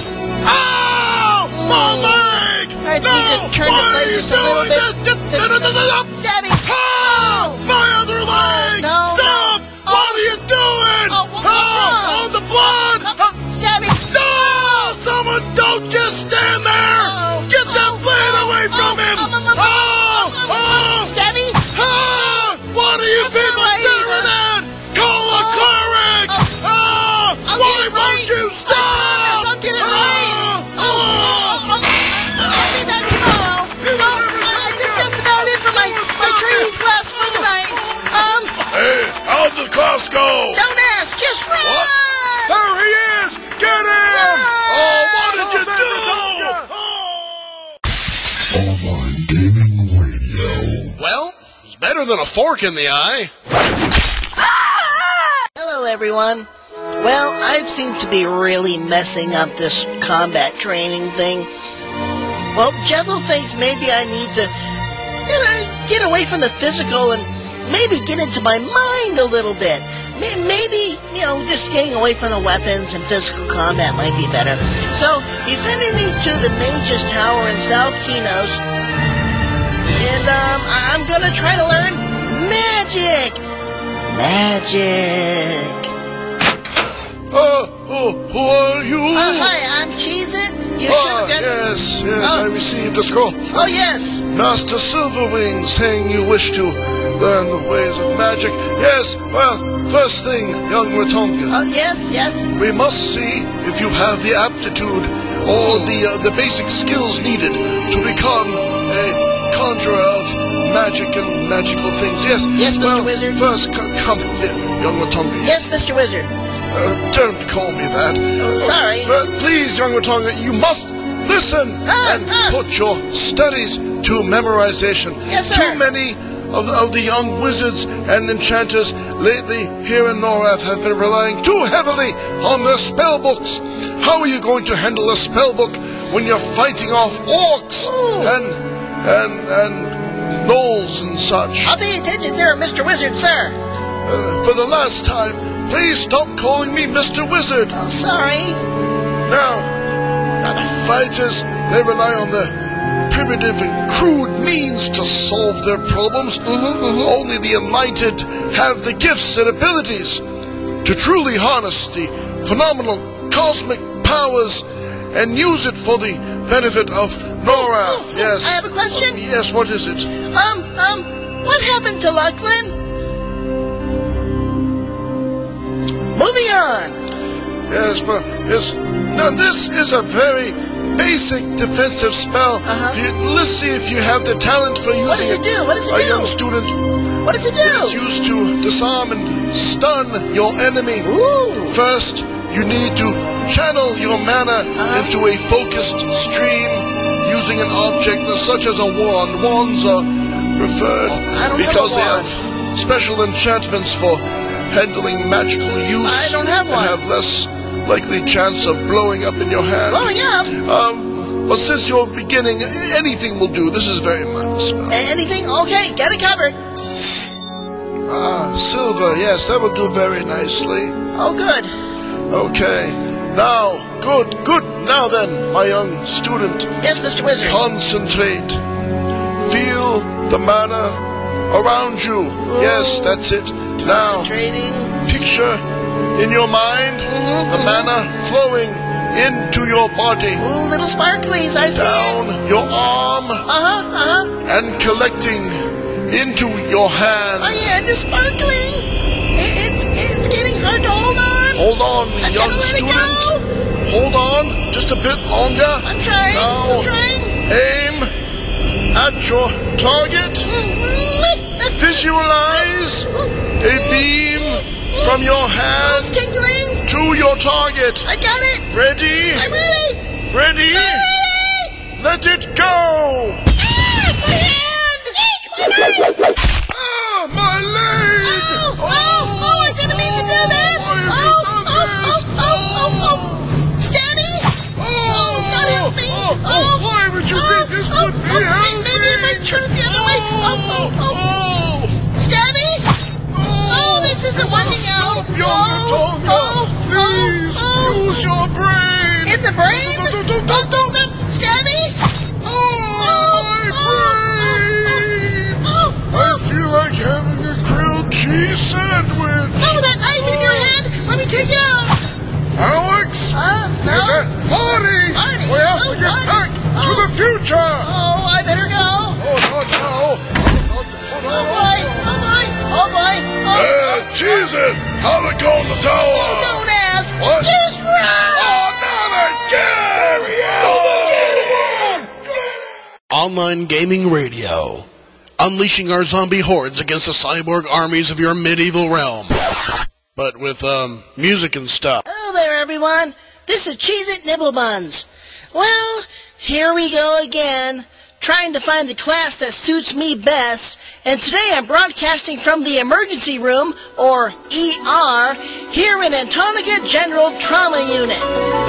Ow! My leg! I No! need to turn the Why blade are you just a little doing bit. this? Steady! Oh! My other leg! No, Stop! no. What are you doing? Oh, what's wrong? Oh, the blood! Oh, Stabby! No! Someone don't just stand there! Oh, Get that oh, blade oh, away from oh, him! oh, oh, oh, Oh! Oh! Stabby! Ah! What are you That's people not right staring either. at? Call a Oh. cleric! Oh. Ah! I'll Why get it won't right. you I stop? promise I'll get it right. Ah! Oh, oh, oh, I'll be back tomorrow. Well, I think that's about it for my, my training class for tonight. Um, Hey, how'd the class go? don't ask, just run! What? There he is! Get him! Oh, what did you Oh, do? there we go. Online Gaming Radio. Well, it's better than a fork in the eye. Hello, everyone. Well, I seem to be really messing up this combat training thing. Well, Jethel thinks maybe I need to, you know, get away from the physical and maybe get into my mind a little bit. May- Maybe, you know, just getting away from the weapons and physical combat might be better. So, he's sending me to the Mage's Tower in South Kinos. And, um, I- I'm gonna try to learn magic! Magic! Uh, oh, who are you? Oh, hi, I'm Cheez-It. You Ah, should have got... yes, yes, Oh. I received a scroll. Oh, yes. Master Silverwing saying you wish to learn the ways of magic. Yes, well, first thing, young Watonga, Oh, yes, yes. we must see if you have the aptitude or the uh, the basic skills needed to become a conjurer of magic and magical things. Yes, Yes, Mister well, Wizard. First, c- come here, young Watonga. Yes, Mister Wizard. Uh, don't call me that. Oh, sorry. Uh, please, young Watonga, you must listen Ah, and ah. put your studies to memorization. Yes, sir. Too many of the, of the young wizards and enchanters lately here in Norath have been relying too heavily on their spell books. How are you going to handle a spell book when you're fighting off orcs Ooh. and and and gnolls and such? I'll be attention there, Mister Wizard, sir. Uh, for the last time, please stop calling me Mister Wizard. Oh, sorry. Now, now the fighters, they rely on the primitive and crude means to solve their problems. Mm-hmm, mm-hmm. Only the enlightened have the gifts and abilities to truly harness the phenomenal cosmic powers and use it for the benefit of Norath. Oh, oh, Yes. I have a question. Uh, yes, what is it? Um, um, what happened to Lucklin? Moving on. Yes, but yes. Now this is a very basic defensive spell. Uh-huh. You, let's see if you have the talent for using What does it do? What does it a do? young student. What does it It's do? used to disarm and stun your enemy. Ooh. First, you need to channel your mana Uh-huh. into a focused stream using an object such as a wand. Wands are preferred I don't have because a they wand. have special enchantments for handling magical use. I don't have one. And have less likely chance of blowing up in your hand. Blowing up? Um, but since you're beginning, anything will do. This is very minor spell. A- anything? Okay, get it covered. Ah, silver. Yes, that will do very nicely. Oh, good. Okay. Now, good, good. Now then, my young student, Yes, Mister Wizard. concentrate. Feel the mana around you. Yes, that's it. Now, Concentrating. picture in your mind Mhm, the mhm. mana flowing into your body, Ooh, little sparklies, I see it. down your arm, Uh-huh, uh-huh. and collecting into your hand. Oh, yeah, and it's sparkling. It, it's it's getting hard to hold on. Hold on, I young gotta let it student. go. Hold on, just a bit longer. I'm trying. Now, I'm trying. aim at your target. Visualize a beam from your It's hand tingling. to your target. I got it. Ready? I'm ready. Ready? I'm ready. Let it go! Ah, my hand. Ah, my leg! Oh, oh, oh, I didn't mean to do that. Why have Oh, you done oh, this? oh, oh, oh, oh. Stabby. Oh, Scott, help me. oh, oh, Oh. why would you Oh, think this oh, would be oh, helping? maybe if I turn it the other way. Oh, oh, oh. oh, Stabby. oh. Oh, this isn't working out. Stop, young Oh, Tonga. oh, Please, oh, oh. use your brain. In the brain? Don't, don't, don't, Oh, don't. oh, oh. Stabby. Oh, my brain. Oh, I oh. feel like having a grilled cheese sandwich. Oh, that knife in your head. Let me take it out. Alex, Uh, no. is it Marty? Marty. We have Oh, to get Marty. back to Oh. the future. Oh, I better go. Oh, no, no. Oh boy, oh boy, oh boy. Oh, Uh, cheese it. How'd it go in the tower? don't ask. What? Just run. Oh, not again! There he is! Online gaming radio. Unleashing our zombie hordes against the cyborg armies of your medieval realm. But with, um, music and stuff. Hello there, everyone. This is Cheez-It Nibble Buns. Well, here we go again, trying to find the class that suits me best. And today I'm broadcasting from the emergency room, or E R, here in Antonica General Trauma Unit.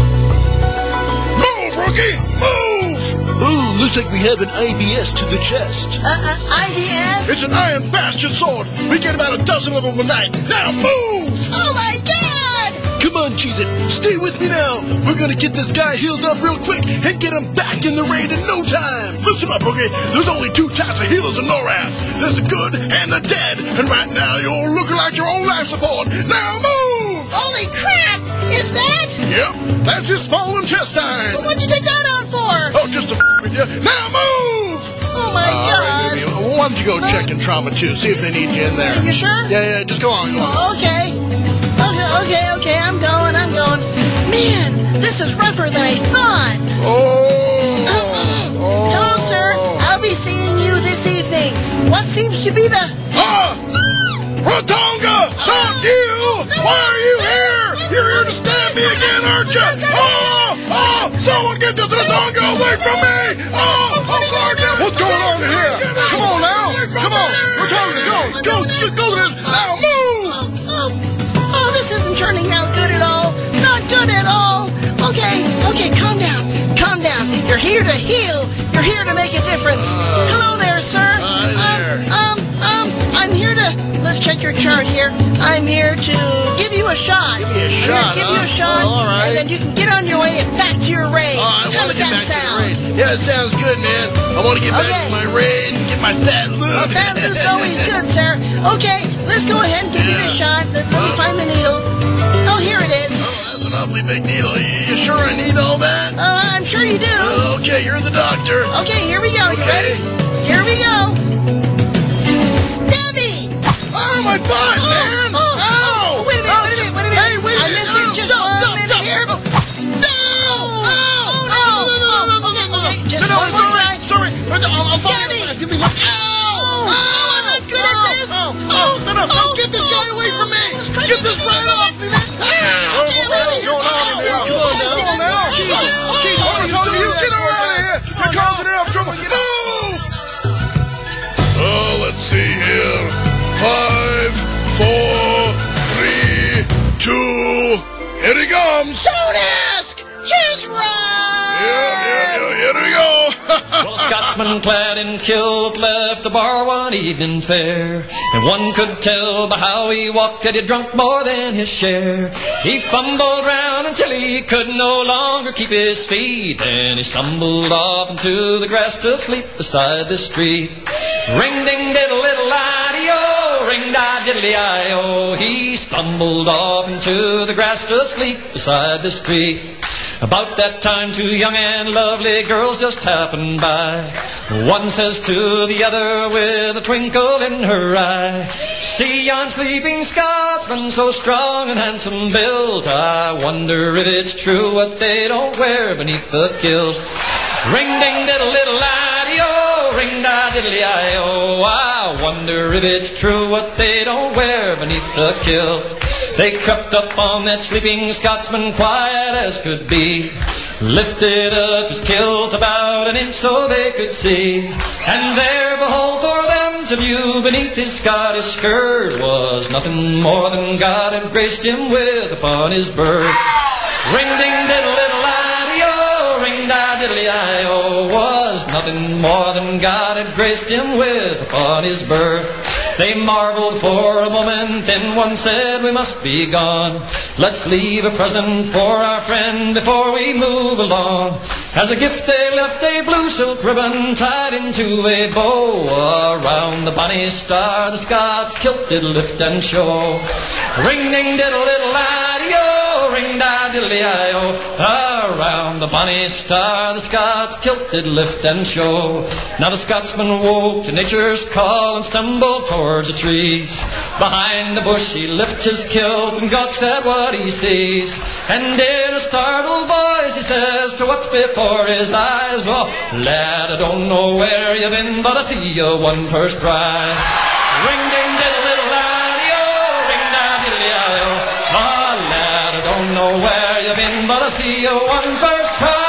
Move, rookie! Move! Ooh, looks like we have an I B S to the chest. Uh, uh, I D S? It's an Iron Bastion sword. We get about a dozen of them a night. Now move! Oh my God! Come on, Cheez-It. Stay with me now. We're gonna get this guy healed up real quick and get him back in the raid in no time. Listen up, rookie. There's only two types of healers in NORAD. There's the good and the dead. And right now you're looking like your own life support. Now move! Holy crap! Is that? Yep, that's his small intestine. What'd you take that out for? Oh, just to f- with you. Now move! Oh my All God! right, baby. Well, why don't you go check in trauma too? See if they need you in there. You sure? Yeah, yeah. Just go on, go on. Oh, okay. Okay, okay, okay. I'm going. I'm going. Man, this is rougher than I thought. Oh. Uh-uh. Hello, sir. I'll be seeing you this evening. What seems to be the... Ah! Ratonga! Not you! Why are you here? You're here to stab me again, aren't you? Oh! Oh! Someone get this Ratonga away from me! Oh! Oh, Sergeant! What's going on here? Come on now! Come on! Ratonga, go! Go! Just go to this! Now move! Oh, oh, this isn't turning out good at all. Not good at all. Okay, okay, calm down. Calm down. You're here to heal. You're here to make a difference. Uh, Hello there, sir. hi there. Um, um, um, I'm here to... Let's check your chart here. I'm here to give you a shot. Give me a I'm here shot, to give huh? you a shot, Well, all right. and then you can get on your way and back to your raid. Oh, I How want to does get that back to the sound? raid. Yeah, it sounds good, man. I want to get back Okay. to my raid and get my fat loot. Well, that is always good, sir. Okay, let's go ahead and give you the Yeah. shot. Let, let me Uh. find the needle. Oh, here it is. Oh, that's an awfully big needle. You, you sure I need all that? Uh, I'm sure you do. Uh, okay, you're the doctor. Okay, here we go. You Okay. ready? Here we go. Stabby! Oh, my butt, man! Oh, oh, Ow! oh, wait a minute, wait a minute, wait a minute. Hey, wait Scotsman clad in kilt left the bar one evening fair, and one could tell by how he walked that he'd drunk more than his share. He fumbled round until he could no longer keep his feet, and he stumbled off into the grass to sleep beside the street. Ring ding diddle little ideo, ring da diddly I-o. He stumbled off into the grass to sleep beside the street. About that time two young and lovely girls just happened by. One says to the other with a twinkle in her eye, see yon sleeping Scotsman so strong and handsome built, I wonder if it's true what they don't wear beneath the kilt. Ring ding diddle little ideo, ring da diddly I-o. I wonder if it's true what they don't wear beneath the kilt. They crept up on that sleeping Scotsman quiet as could be, lifted up his kilt about an inch so they could see, and there, behold, for them to view beneath his Scottish skirt was nothing more than God had graced him with upon his birth. Ring ding diddle little ideo, ring da diddly I-o, was nothing more than God had graced him with upon his birth. They marveled for a moment, then one said, we must be gone. Let's leave a present for our friend before we move along. As a gift they left a blue silk ribbon tied into a bow. Around the bonny star the Scots kilt did lift and show. Ring ding diddle diddle ideo, ring da diddly I-o. Around the bonny star the Scots kilt did lift and show. Now the Scotsman woke to nature's call and stumbled towards the trees. Behind the bush he lifts his kilt and gawks at what he sees, and in a startled voice he says to what's before his eyes, oh lad, I don't know where you've been, but I see you won first prize. Ring ding diddle diddle ideo, ring da diddly I-o. Oh lad, I don't know where you've been, but I see you won first prize.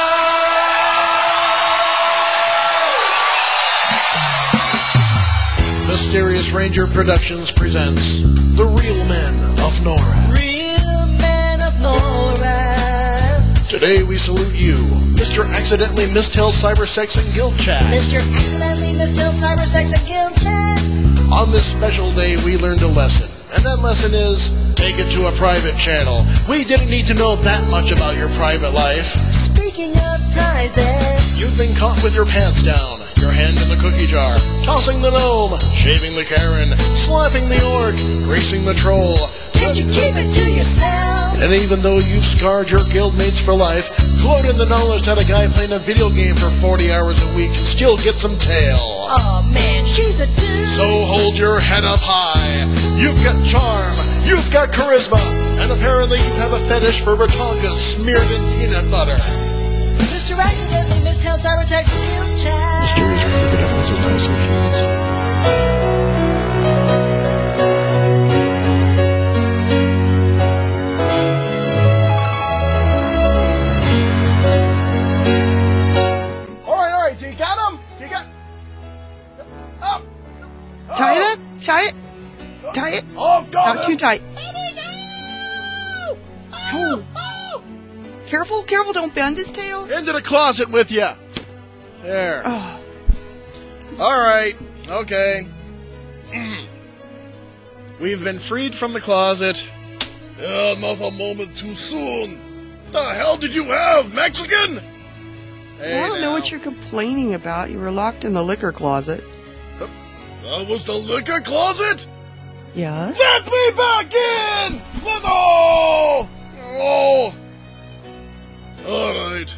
Mysterious Ranger Productions presents The Real Men of NORAD. Real men of NORAD. Today we salute you, Mister Accidentally Mistel Cybersex and Guild Chat. Mister Accidentally Mistel Cybersex and Guild Chat. On this special day we learned a lesson, and that lesson is, take it to a private channel. We didn't need to know that much about your private life. Speaking of private, You've been caught with your pants down, your hand in the cookie jar, tossing the gnome, shaving the Karen, slapping the orc, gracing the troll. can't you keep it to yourself? And even though you've scarred your guildmates for life, gloat in the knowledge that a guy playing a video game for forty hours a week can still get some tail. Oh man, she's a dude. So hold your head up high. You've got charm, you've got charisma, and apparently you have a fetish for Ratonga smeared in peanut butter. Mister Accidentally Mistel Cybersex and Guild Chat. Mysterious Ranger Productions is not associates. Alright, alright, you got him? You got... Up! Tie it. Tie it. Tie it. Oh, got Not too him! tight. Oh, Oh. oh. Careful, careful, don't bend his tail. Into the closet with ya. There. Oh. Alright, okay. We've been freed from the closet. Yeah, not a moment too soon. The hell did you have, Mexican? Hey, I don't know now. what you're complaining about. You were locked in the liquor closet. That was the liquor closet? Yes. Let me back in! Let oh! Oh! All right.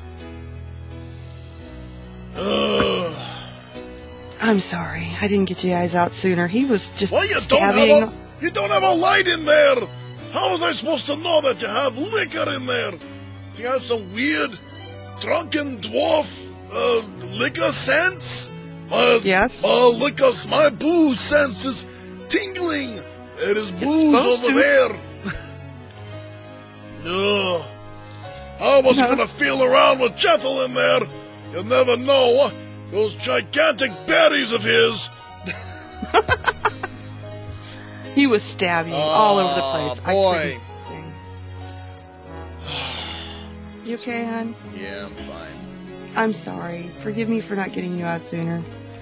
Uh, I'm sorry. I didn't get you guys out sooner. He was just well, you don't stabbing. have a you don't have a light in there. How was I supposed to know that you have liquor in there? You have some weird drunken dwarf uh, liquor sense. My, Yes. My liquor, my booze sense is tingling. There is booze supposed over to. there. No. How was No. I gonna feel around with Jethel in there? You'll never know. Those gigantic berries of his. He was stabbing you all over the place. Aw, boy. I couldn't. You okay, hon? Yeah, I'm fine. I'm sorry. Forgive me for not getting you out sooner.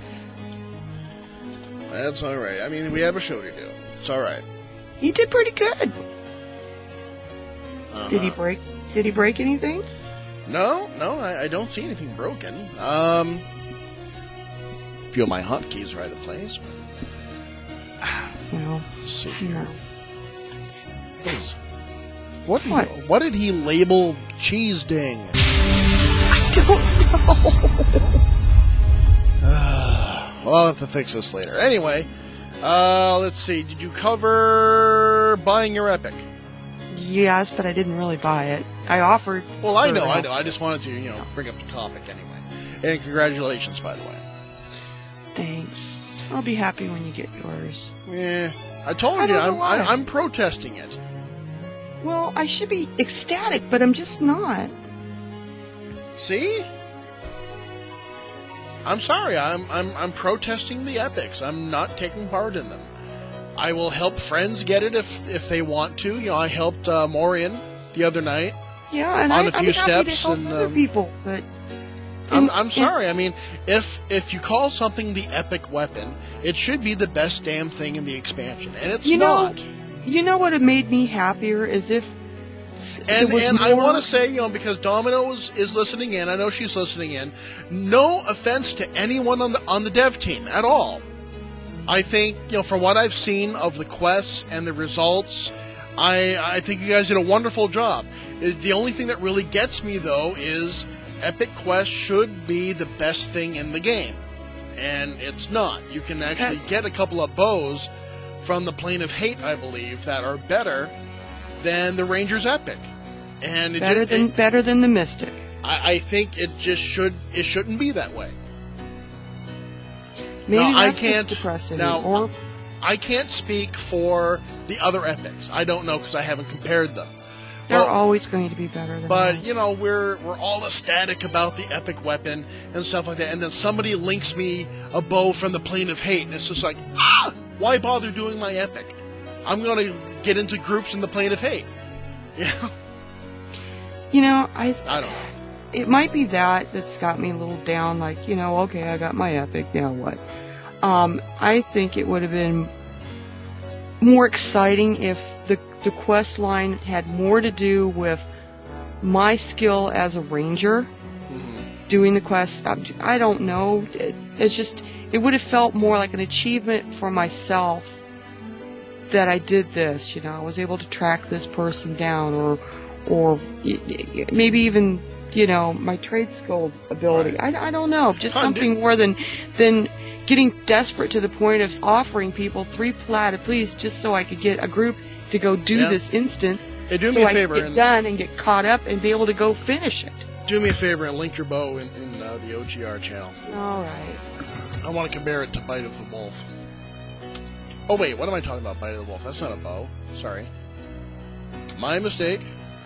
That's all right. I mean, we have a show to do. It's all right. He did pretty good. Uh-huh. Did he break? Did he break anything? No, no, I, I don't see anything broken. Um, a few of my hotkeys are out of place. Well, Let's see you here. know. What? What? What did he label cheese ding? I don't know. Well, I'll have to fix this later. Anyway, uh, let's see. Did you cover buying your Epic? Yes, but I didn't really buy it. I offered. Well, I for know, I help. know. I just wanted to, you know, bring up the topic anyway. And congratulations, by the way. Thanks. I'll be happy when you get yours. Yeah, I told I you, don't know I'm, why. I, I'm protesting it. Well, I should be ecstatic, but I'm just not. See? I'm sorry. I'm I'm I'm protesting the epics. I'm not taking part in them. I will help friends get it if if they want to. You know, I helped uh, Maureen the other night. Yeah, and On I, a few I'm happy steps to help and, other um, people, but I'm and- I'm sorry. I mean, if if you call something the epic weapon, it should be the best damn thing in the expansion, and it's You know, not. You know what had made me happier is if And there was and I more- want to say, you know, because Domino's is listening in, I know she's listening in. No offense to anyone on the on the dev team at all. I think, you know, from what I've seen of the quests and the results, I I think you guys did a wonderful job. Uh, The only thing that really gets me though is Epic Quest should be the best thing in the game, and it's not. You can actually get a couple of bows from the Plane of Hate, I believe, that are better than the Ranger's Epic, and it better ju- than it- better than the Mystic. I, I think it just should it shouldn't be that way. Maybe Now, I that's can't- what's depressing. now, or I can't speak for the other epics. I don't know because I haven't compared them. they're Well, always going to be better than But that. you know, we're we're all ecstatic about the epic weapon and stuff like that, and then somebody links me a bow from the Plane of Hate, and it's just like, ah, why bother doing my epic? I'm gonna get into groups in the Plane of Hate. Yeah, You know, I I don't know. it might be that that's got me a little down. Like, you know, okay, I got my epic. Now what? Um, I think it would have been more exciting if the the quest line had more to do with my skill as a ranger doing the quest. I, I don't know. It, it's just it would have felt more like an achievement for myself that I did this. You know, I was able to track this person down, or or y- y- maybe even, you know, my trade skill ability. I, I don't know. Just Fun, something dude. more than than getting desperate to the point of offering people three plat please just so I could get a group to go do Yeah. this instance. Hey, do so me a I favor could get and- done and get caught up and be able to go finish it. Do me a favor and link your bow in, in uh, the O G R channel. All right. I want to compare it to Bite of the Wolf. Oh wait, what am I talking about? Bite of the Wolf. That's not a bow. Sorry. My mistake.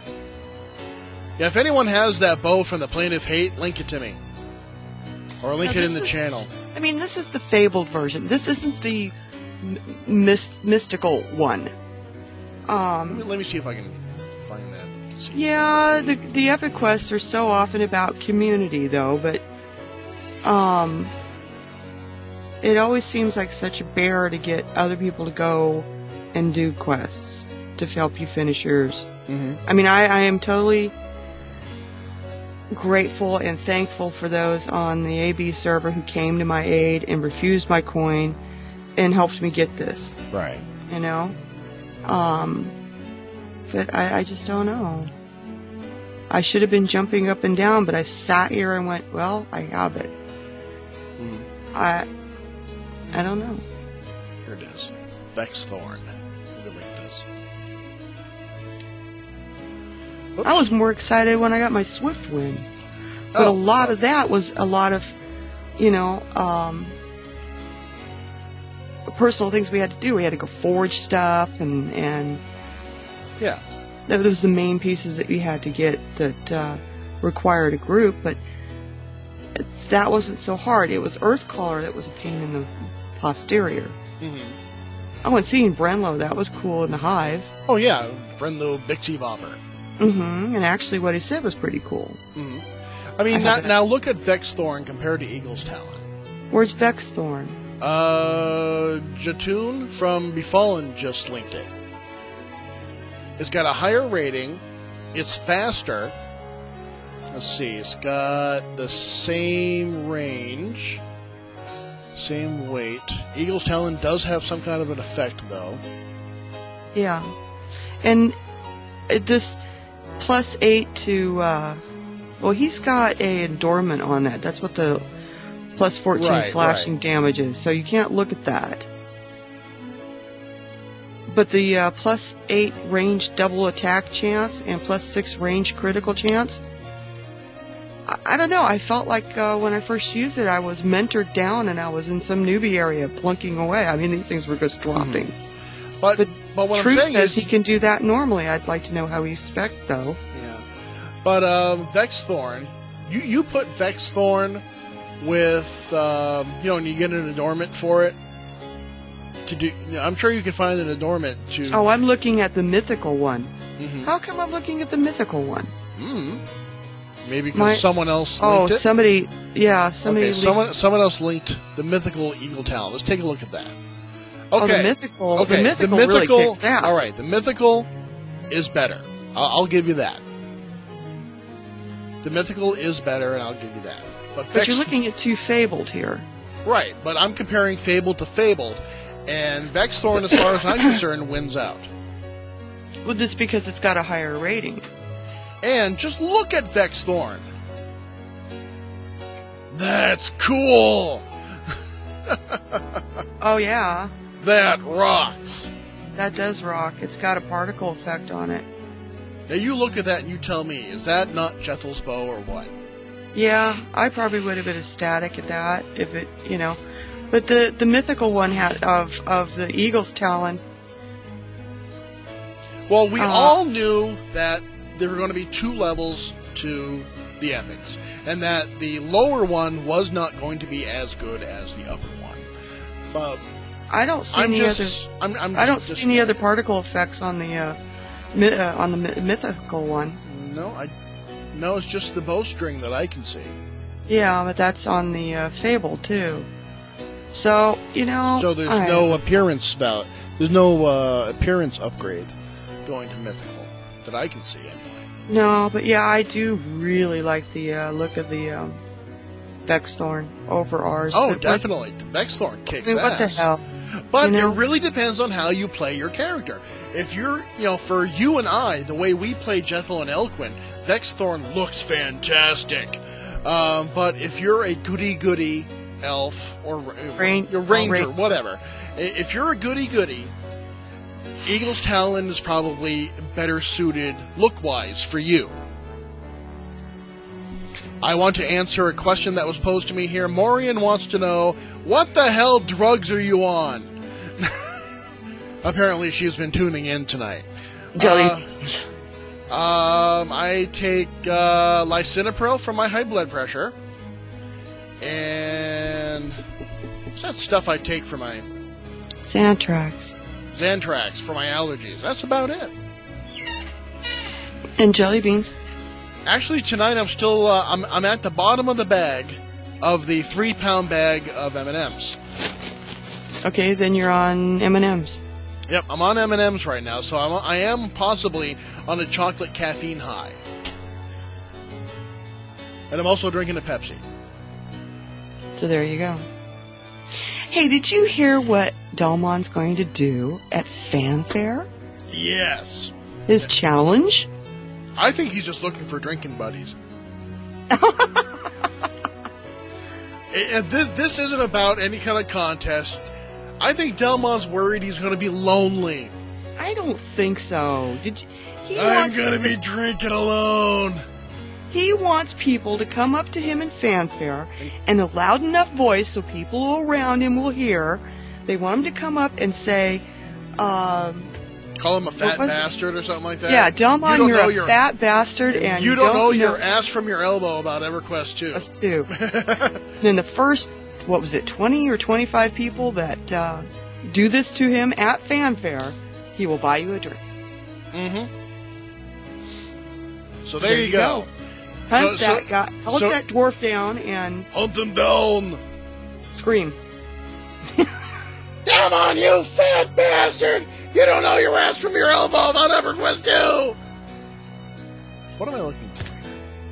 Yeah, if anyone has that bow from the Plane of Hate, link it to me. Or link Now, it in this the is- channel. I mean, this is the fabled version. This isn't the m- myst- mystical one. Let Um, me, let me see if I can find that. See. yeah, the the epic quests are so often about community, though. But um, it always seems like such a bear to get other people to go and do quests to help you finish yours. Mhm. I mean, I, I am totally grateful and thankful for those on the A B server who came to my aid and refused my coin and helped me get this, Right. you know? Um, but I, I just don't know. I should have been jumping up and down, but I sat here and went, well, I have it. Mhm. I, I don't know. Here it is. Vex Thorn. Let me link this. Oops. I was more excited when I got my Swift win. But Oh. a lot of that was a lot of, you know, um, personal things we had to do. We had to go forge stuff, and, and Yeah. those was the main pieces that we had to get that uh, required a group. But that wasn't so hard. It was Earthcaller that was a pain in the posterior. hmm Oh, and seeing Brenlo, that was cool in the Hive. Oh yeah, Brenlo Bixie Bopper. hmm And actually what he said was pretty cool. hmm I mean, I now, have it. now look at Vex Thorn compared to Eagle's Talon. Where's Vexthorn? Uh, Jatoon from Befallen just linked it. It's got a higher rating. It's faster. Let's see. It's got the same range, same weight. Eagle's Talon does have some kind of an effect, though. Yeah. And uh, this plus eight to, uh, well, he's got a endowment on that. That's what the plus fourteen Right, slashing right. damage is. So you can't look at that. But the uh, plus eight range double attack chance and plus six range critical chance, I, I don't know. I felt like uh, when I first used it, I was mentored down and I was in some newbie area plunking away. I mean, these things were just dropping. But But but what Truth I'm saying says is, he can do that normally. I'd like to know how he's spec though. yeah. But um, Vex Thorn, you you put Vex Thorn with um, you know, and you get an adornment for it. To do, I'm sure you can find an adornment to. Oh, I'm looking at the mythical one. Mhm. How come I'm looking at the mythical one? Mm. Maybe because My- someone else Oh, linked it. somebody, yeah, somebody. okay, leaked- someone someone else linked the mythical Eagle Talon. Let's take a look at that. Oh, Okay. the mythical. Okay. The mythical, really kicks ass. All right. The mythical is better. I'll, I'll give you that. The mythical is better, and I'll give you that. But, But Vex, you're looking at two fabled here. right. But I'm comparing Fabled to Fabled, and Vex Thorn, as far as I'm concerned, wins out. Well, this because it's got a higher rating. And just look at Vex Thorn. That's cool. Oh yeah, That rocks. that does rock. It's got a particle effect on it. Now you look at that and you tell me, is that not Jethel's bow or what? Yeah, I probably would have been ecstatic at that if it, you know. But the the mythical one had of of the Eagle's Talon. Well, we Uh, all knew that there were going to be two levels to the epics, and that the lower one was not going to be as good as the upper one. But I don't see I'm any just, other. I'm, I'm I don't just, see any other particle effects on the uh, mi- uh, on the mi- mythical one. No, I, no, it's just the bowstring that I can see. Yeah, but that's on the uh, Fable too. So you know. So there's I- no appearance val, there's no uh, appearance upgrade going to mythical that I can see anyway. No, but yeah, I do really like the uh, look of the um, Vexthorn over ours. Oh, But what- definitely, Vexthorn I kicks mean, what the ass. hell? But You know? it really depends on how you play your character. If you're, you know, for you and I, the way we play Jethel and Elquin, Vexthorn looks fantastic. Um, but if you're a goody-goody elf or Ran- your ranger, Ra- whatever, i- if you're a goody-goody, Eagle's Talon is probably better suited look-wise for you. I want to answer a question that was posed to me here. Morian wants to know, what the hell drugs are you on? Apparently she's been tuning in tonight. Jelly. Uh, um, I take uh, lisinopril for my high blood pressure. And what's that stuff I take for my Xantrax. Xantrax for my allergies? That's about it. And jelly beans. Actually, tonight I'm still uh, I'm I'm at the bottom of the bag of the three pound bag of M and M's. Okay, then you're on M and M's. Yep, I'm on M and M's right now, so I'm I am possibly on a chocolate caffeine high, and I'm also drinking a Pepsi. So there you go. Hey, did you hear what Delmon's going to do at Fanfare? Yes, His challenge? I think he's just looking for drinking buddies. And this, this isn't about any kind of contest. I think Delmon's worried he's going to be lonely. I don't think so. Did you, he I'm wants going to be drinking alone. he wants people to come up to him in Fanfare in a loud enough voice so people around him will hear. They want him to come up and say, um, Call him a fat was it? bastard or something like that. "Yeah, Delmon, You don't you're know a your- fat bastard, and You don't, know, know your ass from your elbow about EverQuest two. us too." Then the first, what was it, twenty or twenty-five people that uh, do this to him at Fanfare, he will buy you a drink. Mm-hmm. So So there, you go. Hunt So- that so- guy. Hunt so- that dwarf down and Hunt him down. scream. Come on, you fat bastard! You don't know your ass from your elbow on EverQuest two! What am I looking for here?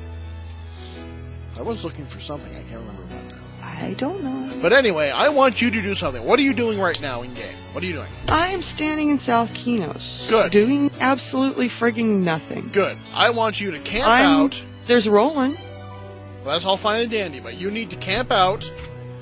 I was looking for something. I can't remember what now. I don't know. But anyway, I want you to do something. What are you doing right now in game? What are you doing? I am standing in South Kinos. Good. Doing absolutely frigging nothing. Good. I want you to camp I'm, out. There's Roland. Well, that's all fine and dandy, but you need to camp out.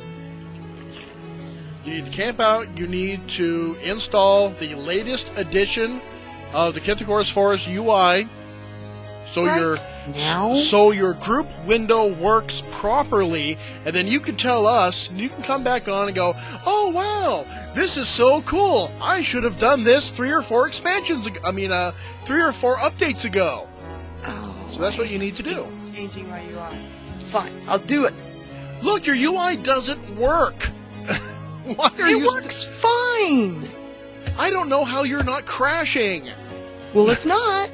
You need to camp out. You need to install the latest edition of the Kithikoris Forest U I, so Right your now? so your group window works properly, and then you can tell us, and you can come back on and go, "Oh wow, this is so cool! I should have done this three or four expansions. Ago, I mean, uh, three or four updates ago." Oh, So that's what you need to do. Changing my U I. Fine, I'll do it. Look, your U I doesn't work. Why are It you? works fine. I don't know how you're not crashing. Well, it's not.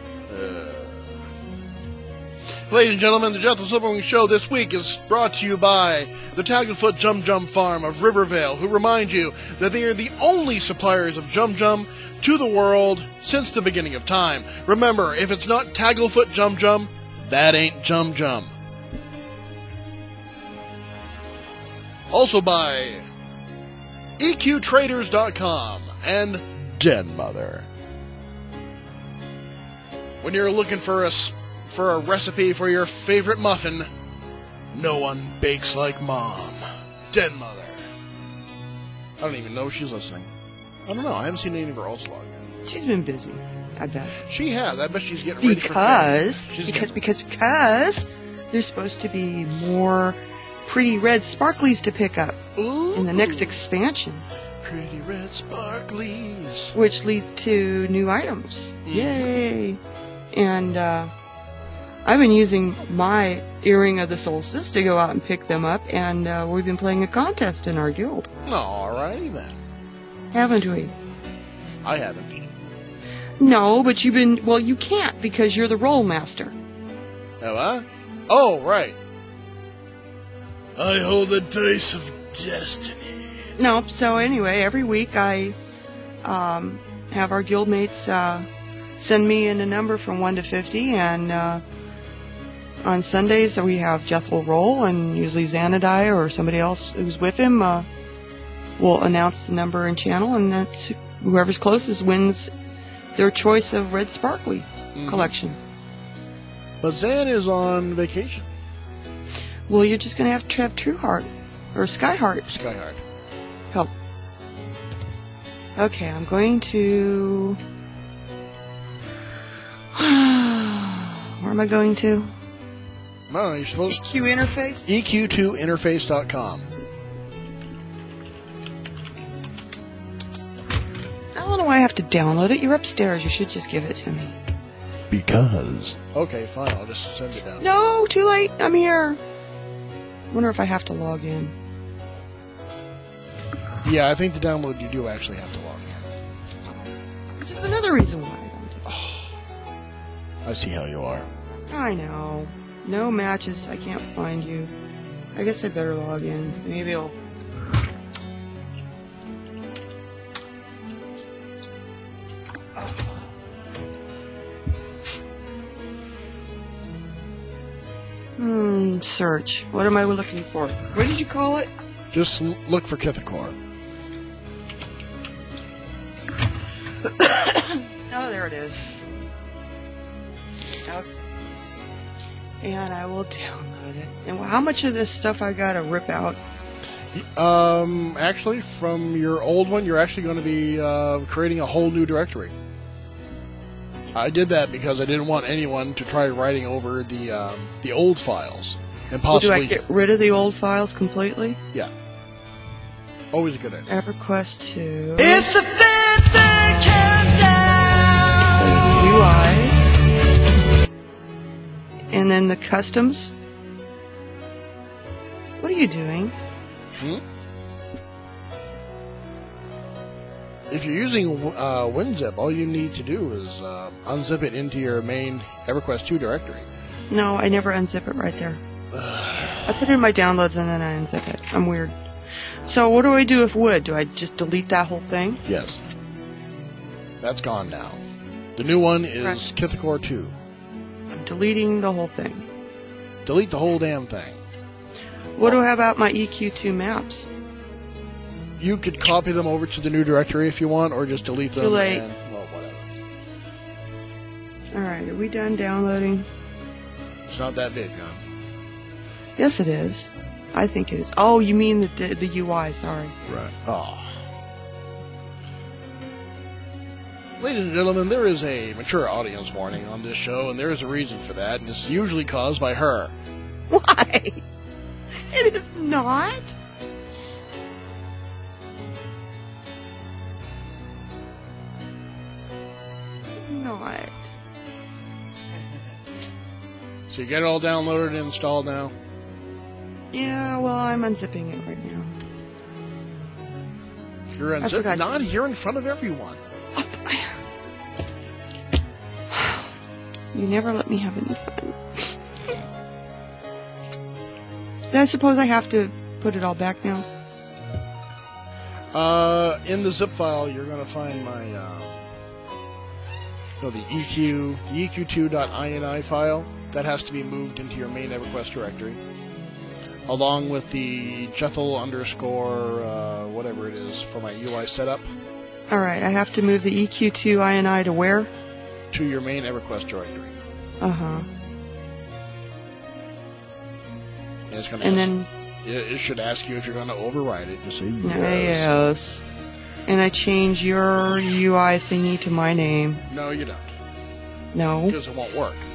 Ladies and gentlemen, the Jethro Silverwing Show this week is brought to you by the Tagglefoot Jum Jum Farm of Rivervale, who remind you that they are the only suppliers of Jum Jum to the world since the beginning of time. Remember, if it's not Tagglefoot Jum Jum, that ain't Jum Jum. Also by E Q Traders dot com and Den Mother. When you're looking for a, s- for a recipe for your favorite muffin, no one bakes like Mom. Den Mother. I don't even know if she's listening. I don't know. I haven't seen any of her ultra log yet. She's been busy. I bet. She has. I bet she's getting ready for Because, film. She's because, getting- because, because, there's supposed to be more pretty red sparklies to pick up Ooh, in the next expansion, pretty red sparklies. which leads to new items. Mm. Yay! And uh, I've been using my Earring of the Solstice to go out and pick them up, and uh, we've been playing a contest in our guild, Alrighty then. haven't we? I haven't. No, but you've been, well, you can't because you're the roll master. Have I? Oh, right. I hold the dice of destiny. No, so anyway, every week I um, have our guildmates uh, send me in a number from one to fifty, and uh, on Sundays we have Jethro roll, and usually Xanadai or somebody else who's with him uh, will announce the number and channel, and that's whoever's closest wins their choice of red sparkly Mhm. collection. But Zan is on vacation. Well, you're just going to have to have True Heart or Sky Heart Skyheart. help. Okay, I'm going to. Where am I going to? I don't know, you're supposed to. Q interface? E Q two interface dot com. I don't know why I have to download it. You're upstairs. You should just give it to me. Because. Okay, fine. I'll just send it down. No, too late. I'm here. Wonder if I have to log in. Yeah, I think the download you do actually have to log in. Which is another reason why I don't do it. I see how you are. I know. No matches. I can't find you. I guess I better log in. Maybe I'll. Hmm, search. What am I looking for? What did you call it? Just l- look for Kithikor. Oh, there it is. Okay. And I will download it. And how much of this stuff I gotta rip out? Um, actually, from your old one, you're actually going to be uh, creating a whole new directory. I did that because I didn't want anyone to try writing over the um, the old files and Well, do possibly. I get rid of the old files completely? Yeah. Always a good idea. EverQuest two. It's the fifth countdown. U Is. And then the customs. What are you doing? Hmm? If you're using uh, WinZip, all you need to do is uh, unzip it into your main EverQuest two directory. No, I never unzip it right there. I put it in my downloads and then I unzip it. I'm weird. So what do I do with wood? Do I just delete that whole thing? Yes. That's gone now. The new one is Right. Kithakor two. I'm deleting the whole thing. Delete the whole damn thing. What do I have about my E Q two maps? You could copy them over to the new directory if you want, or just delete them. Too late. And, well, whatever. Alright, are we done downloading? It's not that big, huh? Yes, it is. I think it is. Oh, you mean the, the, the U I, sorry. Right. Oh. Ladies and gentlemen, there is a mature audience warning on this show, and there is a reason for that, and it's usually caused by her. Why? It is not. It's not. So you get it all downloaded and installed now? Yeah, well, I'm unzipping it right now. You're I unzipped, forgot. not here in front of everyone. You never let me have any fun. I suppose I have to put it all back now. Uh, in the zip file, you're going to find my, uh, no, the E Q, the E Q two dot ini file. That has to be moved into your main EverQuest directory, along with the Jethel underscore, uh, whatever it is for my U I setup, Alright, I have to move the E Q two ini to where? to your main EverQuest directory. Uh-huh. And it's going to And ask, then, it, it should ask you if you're going to override it. Just say yes. yes. And I change your U I thingy to my name. No, you don't, No. because it won't work.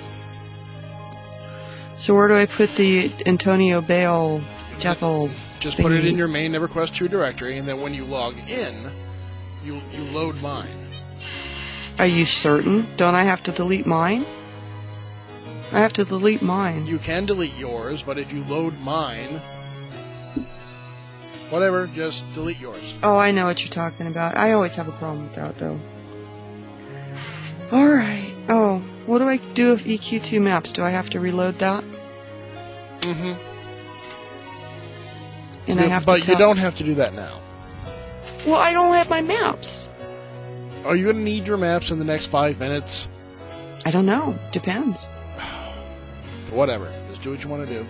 So where do I put the Antonio Bale Jethel Just thingy? put it in your main EverQuest two directory, and then when you log in, you you load mine. Are you certain? Don't I have to delete mine? I have to delete mine. You can delete yours, but if you load mine, whatever, just delete yours. Oh, I know what you're talking about. I always have a problem with that, though. Alright. Oh, what do I do with E Q two maps? Do I have to reload that? Mm-hmm. And I have but to tell- you don't have to do that now. Well, I don't have my maps. Are you going to need your maps in the next five minutes? I don't know. Depends. Whatever. Just do what you want to do.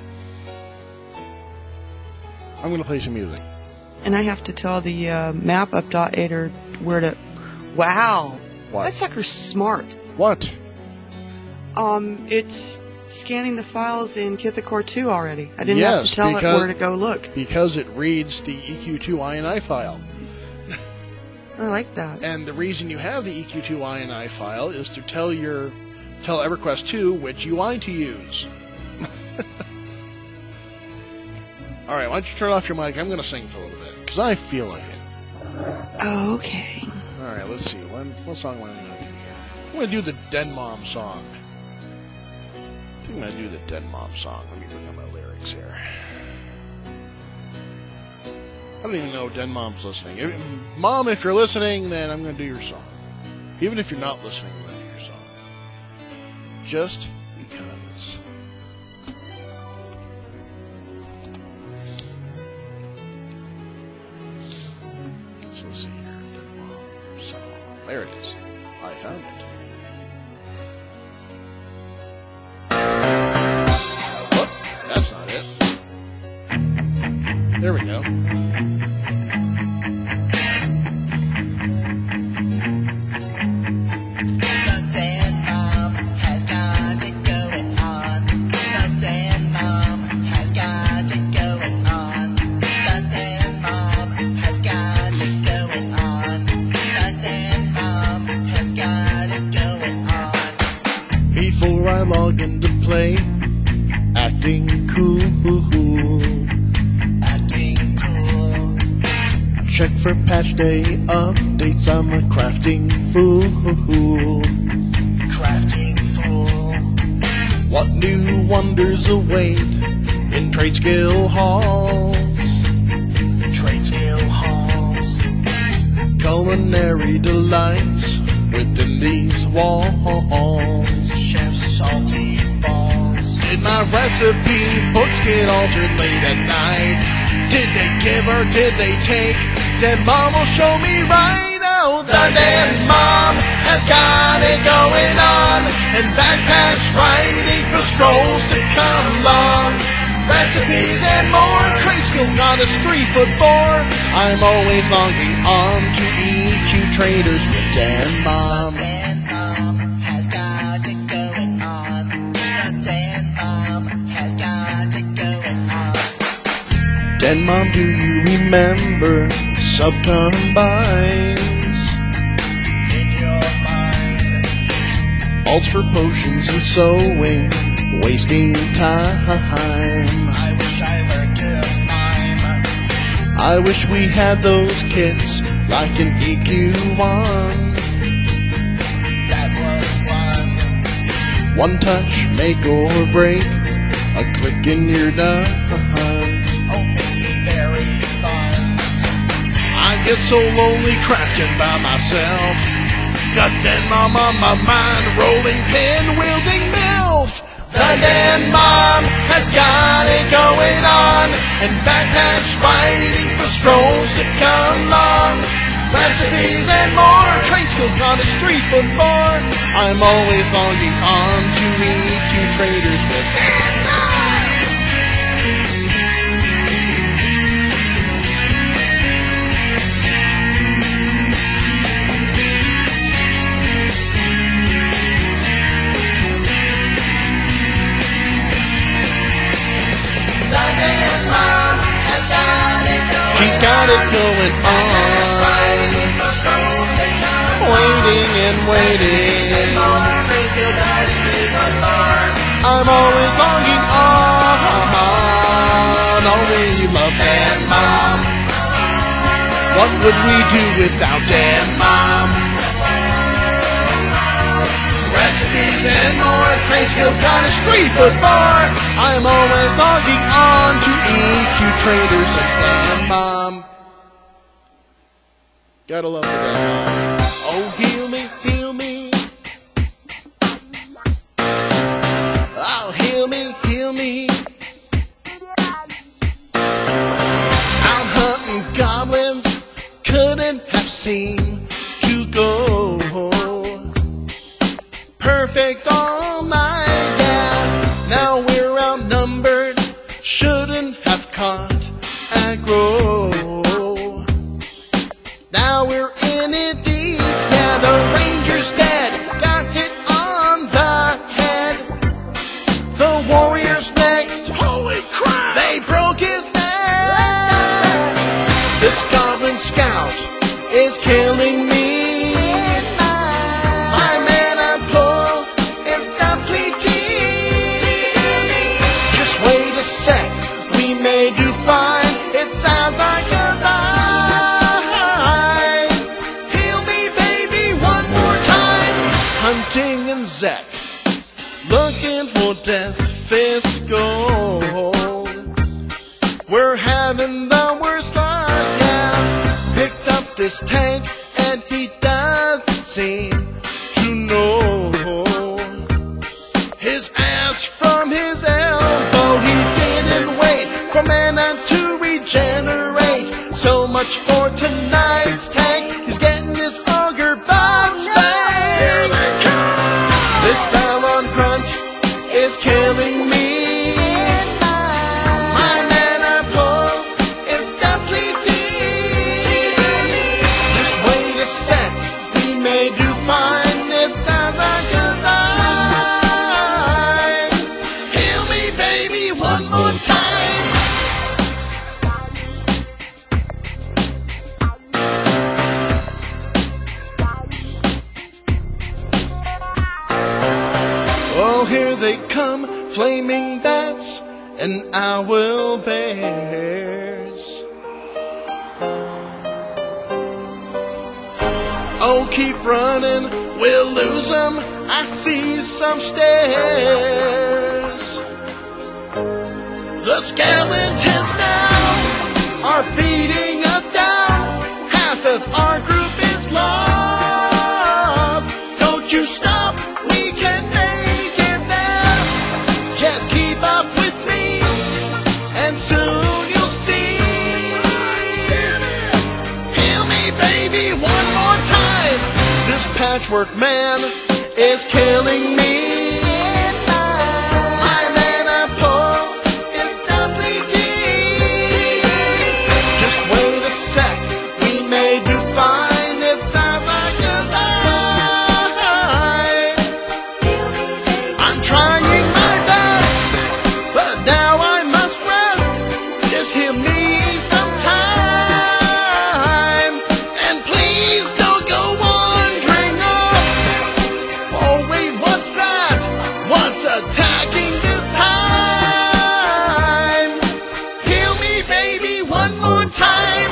I'm going to play some music. And I have to tell the uh, map updater where to... Wow. What? That sucker's smart. What? Um, it's scanning the files in Kithakor two already. I didn't have Yes, to tell it because- where to go look. Because it reads the E Q two ini file. I like that. And the reason you have the E Q two ini file is to tell your tell EverQuest two which U I to use. All right, why don't you turn off your mic? I'm going to sing for a little bit because I feel like it. Okay. All right, let's see. What, what song am I going to do here? I'm going to do the Den Mom song. I think I'm going to do the Den Mom song. Let me bring up my lyrics here. I don't even know if Den Mom's listening. If, Mom, if you're listening, then I'm going to do your song. Even if you're not listening, I'm going to do your song. Just because. So let's see here. Den Mom song. There it is. I found it. Oh, that's not it. There we go. Before I log into play, acting cool, acting cool. Check for patch day updates. I'm a crafting fool, crafting fool. What new wonders await in trade skill halls? Trade skill halls. Culinary delights within these walls. Chef's salty balls. my recipe books get altered late at night. Did they give or did they take? Den Mom will show me right now. The Den Mom has got it going on, and backpacks writing for strolls to come along. Recipes and more, trade skill got us three foot four. I'm always logging on to E Q Traders with Den Mom. Den Mom has got it going on. The Den Mom has got it going on. Den Mom, do you remember sub-combines? In your mind, Alts for potions and sewing, wasting time. I wish I learned to mime. I wish we had those kits like an E Q one. That was fun. One touch, make or break, a click and you're done. Oh, baby, very fun. I get so lonely crafting by myself. Got Den Mom on my mind, rolling pin, wielding MILF. The Den Mom has got it going on, and backpacks writing for strolls to come along. Recipes and more, trade skill got us three foot four. I'm always logging on to E Q Traders with Den Mom. She's got it going on. Waiting and waiting. I'm always longing on. Only you love Den Mom. What would we do without Den Mom? Recipes and more, trade skill got us three foot four. I'm always logging on to E Q Traders and Den Mom. Gotta love the Den Mom. Oh, heal me, heal me. Oh, heal me, heal me. Out hunting goblins, couldn't have seemed to go. Perfect all night, yeah. Now we're outnumbered, shouldn't have caught aggro. Now we're in it deep, yeah. The Ranger's dead, got hit on the head. The Warrior's next, holy crap, they broke his neck. This Goblin Scout is killing me. We may do fine, it sounds like a lie. Heal me, baby, one more time. Hunting and Zek, looking for death is gold. We're having the worst luck, yeah. Picked up this tank and he doesn't seem to know his ass from his elbow. He didn't wait for mana to regenerate. So much for tonight's tank. He's getting his ogre bombs back. Here they come. This Talon crunch is killing me. My mana pull is depleted. Just wait a sec, we may do fine. It sounds like a lie. Heal me, baby, one more time. Oh, here they come, flaming bats and owl bears. Oh, keep running, we'll lose them. I see some stairs. The skeletons now are beating us down. Half of our group is lost. Don't you stop, we can make it now. Just keep up patchwork man is killing me. My menopause is depleting. Just wait a sec, we may do fine. It sounds like a lie. I'm trying my best, but now I must rest. Just give me some time, and please don't go wandering off. Oh wait, what's that? What's attacking this time? Heal me, baby, one more time.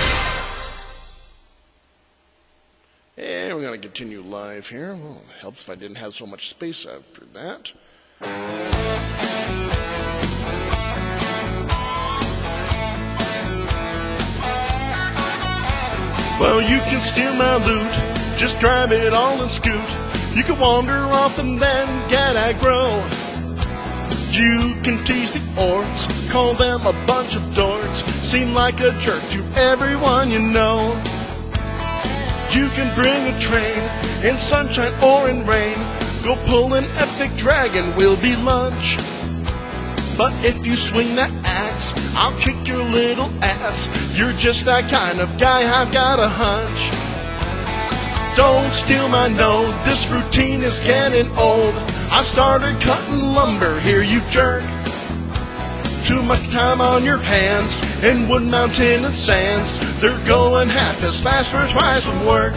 And we're gonna continue live here. Well, it helps if I didn't have so much space after that. Well, you can steal my loot, just drive it all and scoot. You can wander off and then get aggro. You can tease the orcs, call them a bunch of dorks, seem like a jerk to everyone you know. You can bring a train in sunshine or in rain, go pull an epic dragon, will be lunch. But if you swing that axe, I'll kick your little ass. You're just that kind of guy, I've got a hunch. Don't steal my note, this routine is getting old. I've started cutting lumber, here you jerk. Too much time on your hands in Wood Mountain and Sands. They're going half as fast for twice the work.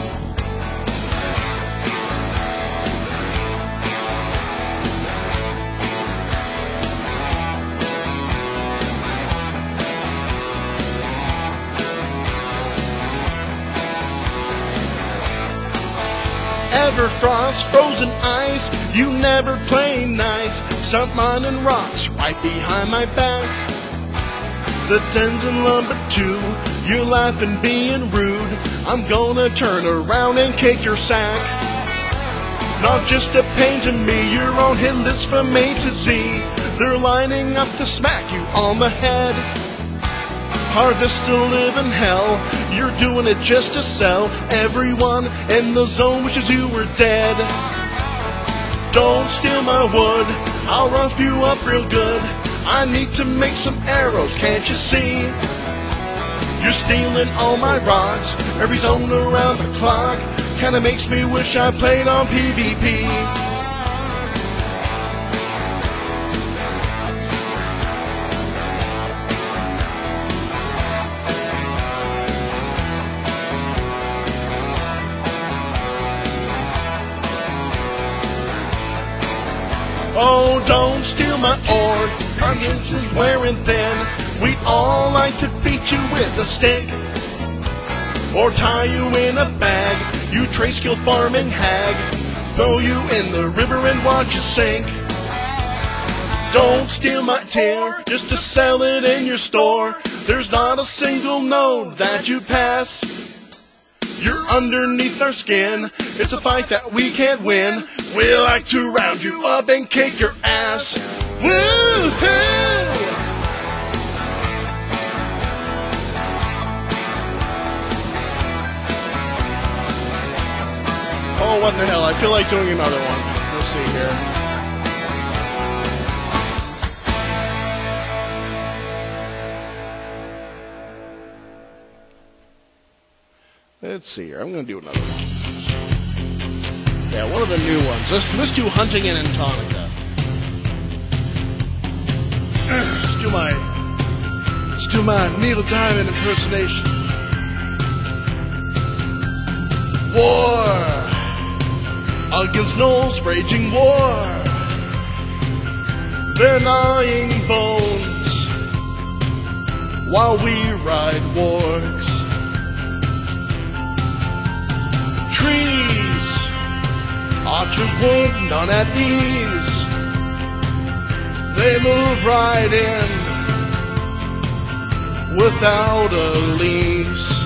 Everfrost, frozen ice, you never play nice. Stunt mining rocks right behind my back. The Tenzin lumber too, you're laughing being rude. I'm gonna turn around and kick your sack. Not just a pain to me, you're on hit list from A to Z. They're lining up to smack you on the head. Harvest to live in hell, you're doing it just to sell. Everyone in the zone wishes you were dead. Don't steal my wood, I'll rough you up real good. I need to make some arrows, can't you see? You're stealing all my rocks, every zone around the clock. Kinda makes me wish I played on P V P. Oh, don't steal my ore, conscience is wearing thin. We'd all like to beat you with a stick, or tie you in a bag, you trade skill farming hag. Throw you in the river and watch you sink. Don't steal my tear, just to sell it in your store. There's not a single node that you pass. You're underneath our skin, it's a fight that we can't win. We like to round you up and kick your ass. Woo-hoo! Oh, what the hell, I feel like doing another one. Let's see here. Let's see here. I'm going to do another one. Yeah, one of the new ones. Let's, let's do Hunting in Antonica. Let's do my let's do my Neil Diamond impersonation. War against Knowles, raging war. They're gnawing bones while we ride wargs. Trees, archers wood, none at ease. They move right in without a lease.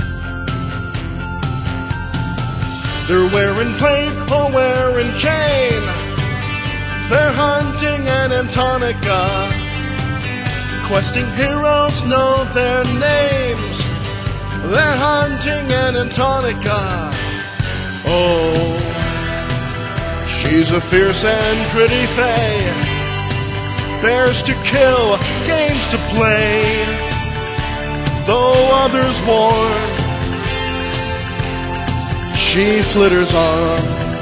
They're wearing plate or wearing chain. They're hunting in Antonica. Questing heroes know their names. They're hunting in Antonica. Oh, She's a fierce and pretty fae, bears to kill, games to play. Though others warn, she flitters on.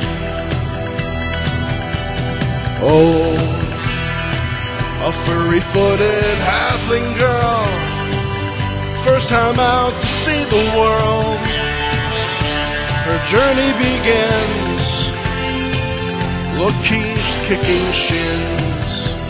Oh, a furry-footed halfling girl, first time out to see the world. Her journey begins, look, he's kicking shins.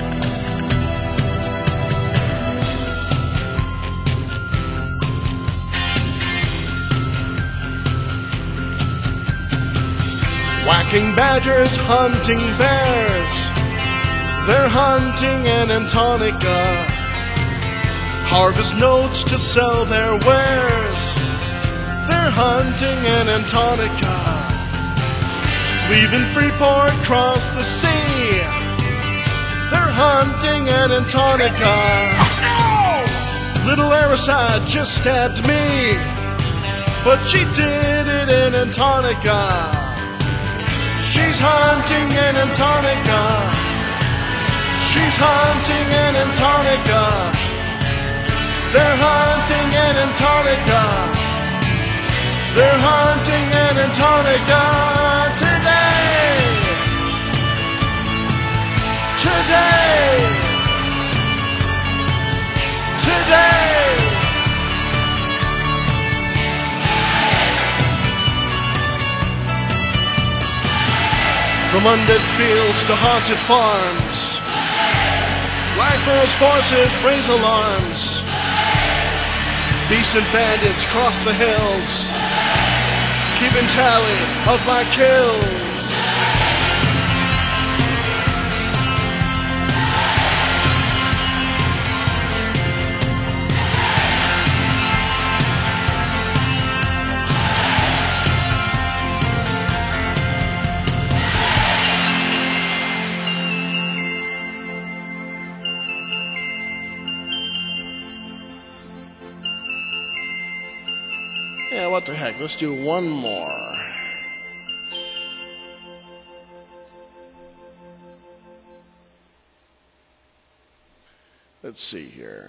Whacking badgers, hunting bears, they're hunting in Antonica. Harvest notes to sell their wares, they're hunting in Antonica. Leaving Freeport, cross the sea, they're hunting in Antonica. Little Aeroside just stabbed me, but she did it in Antonica. She's hunting in Antonica. She's hunting in Antonica. They're hunting in Antonica. They're hunting in Antonica today. Today. Today. From undead fields to haunted farms, Black Burrow's forces raise alarms. Beasts and bandits cross the hills, keeping tally of my kills. Yeah, what the heck, let's do one more. Let's see here.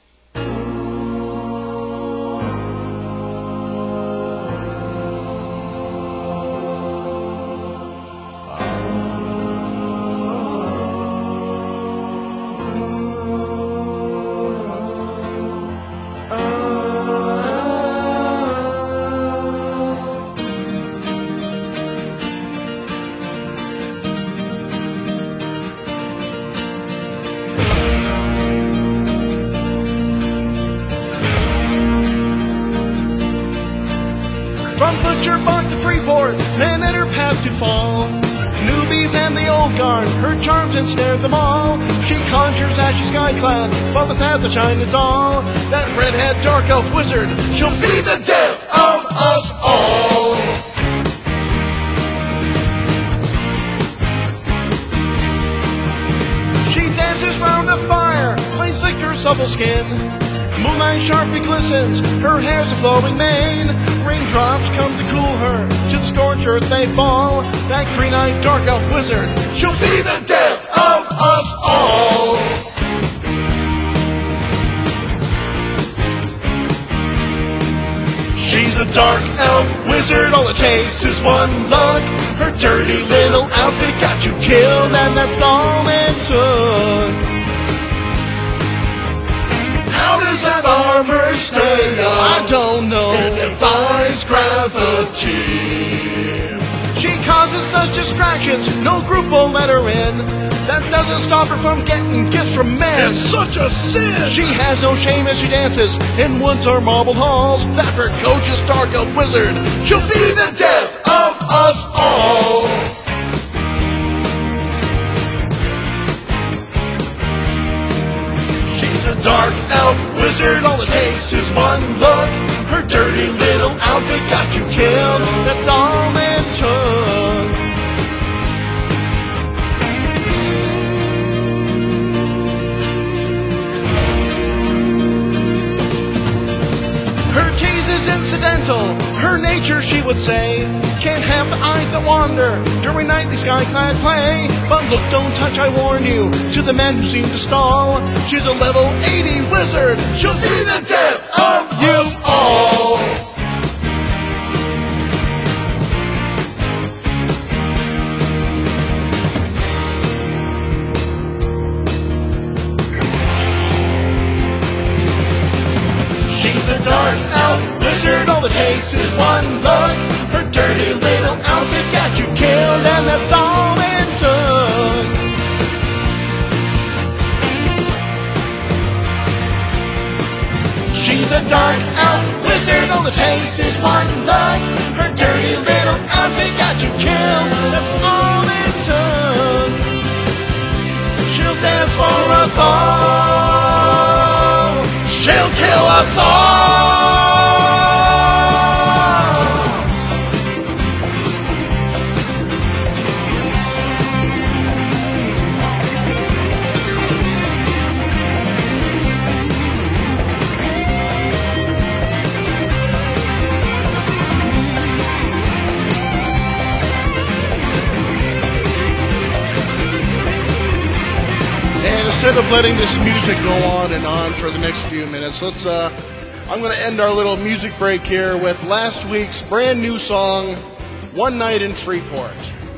From Butcher Buck to Freeport, men at her path to fall. Newbies and the old guard, her charms ensnare them all. She conjures ashy sky-clad, flawless as a China doll. That redhead dark elf wizard, she'll be the death of us all. She dances round a fire, plays like her supple skin. Moonlight sharply glistens, her hair's a flowing mane. Raindrops come to cool her, to the scorched earth they fall. That green-eyed dark elf wizard, she'll be the death of us all. She's a dark elf wizard, all it takes is one look. Her dirty little outfit got you killed, and that's all it took. How does that armor stay up? I don't know. It defies gravity. She causes such distractions, no group will let her in. That doesn't stop her from getting gifts from men. It's such a sin. She has no shame as she dances in woods or marble halls. That precocious dark elf wizard, she'll be the death of us all. A dark elf wizard, all it takes is one look. Her dirty little outfit got you killed, that's all it took. Her tease is incidental, her nature she would say. Can't have the eyes that wander during nightly sky-clad play. But look, don't touch, I warn you, to the man who seemed to stall. She's a level eighty wizard. She'll see the death of you all. She's a dark elf wizard, all it takes is one look. Her dirty little outfit got you killed and left all in took. She's a dark elf wizard, all it takes is one look. Her dirty little outfit got you killed, that's all it took. She'll dance for us all. She'll kill us all. Instead of letting this music go on and on for the next few minutes, let's, uh, I'm going to end our little music break here with last week's brand new song, One Night in Freeport.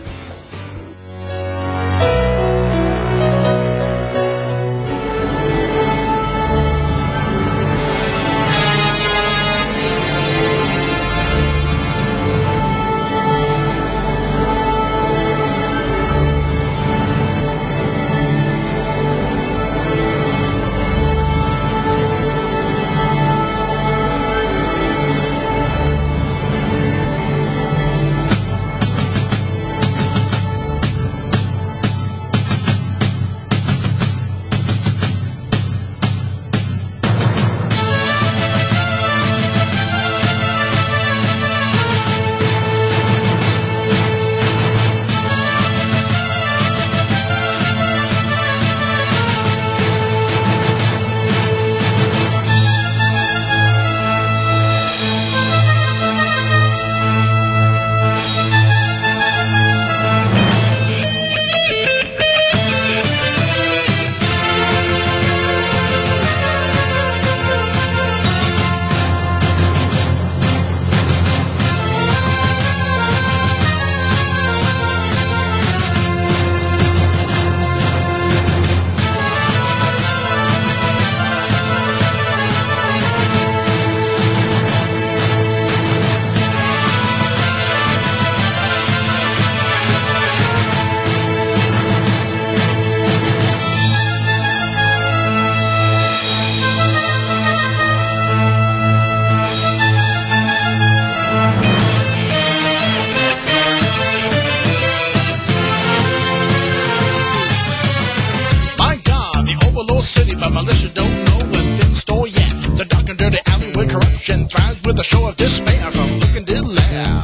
Thrives with a show of despair from looking to lair.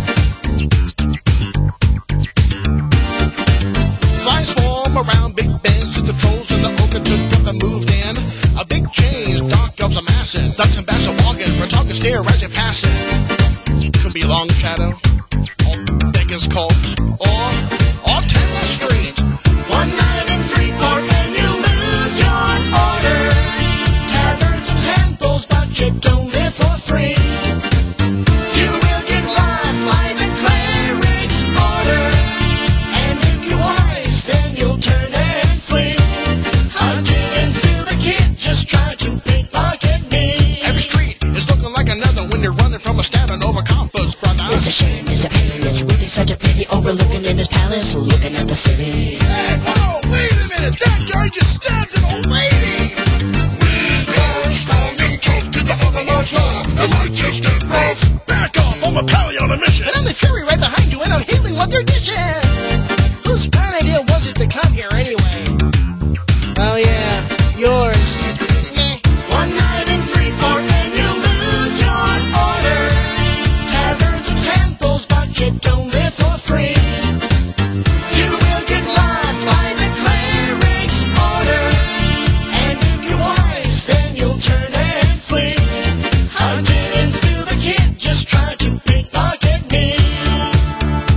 Flies swarm around Big Ben, since the trolls and the ogre took up and moved in. A big change, dark elves amassing, thugs and bats are walking, retarded stare as they pass it. Could be Long Shadow, or Beggars Cult, or, or Temple Street. One night in Freeport and you lose your order. Taverns and temples, but you don't live for free. You will get locked by the cleric's order. And if you're wise, then you'll turn and flee. Hunting and steal the kid, just try to pickpocket me. Every street is looking like another when you're running from a stabbing over compass, brother. It's a shame, it's a pain, it's really such a pity. Overlooking in his palace, looking at the city. Hey, whoa, wait a minute, that guy just stabbed an old lady. We are strong and tough to the avalanche law, and I just get rough. Back off, I'm a pally on a mission. And I'm the Fury right behind you, and I'm healing what they're dishing. Whose bad idea was it to come here anyway? Oh yeah, yours. One night in Freeport and you lose your order. Taverns and temples, but you don't live for free. You will get locked by the cleric's order. And if you're wise, then you'll turn and flee. Hunting and steal the kid, just try to pickpocket me.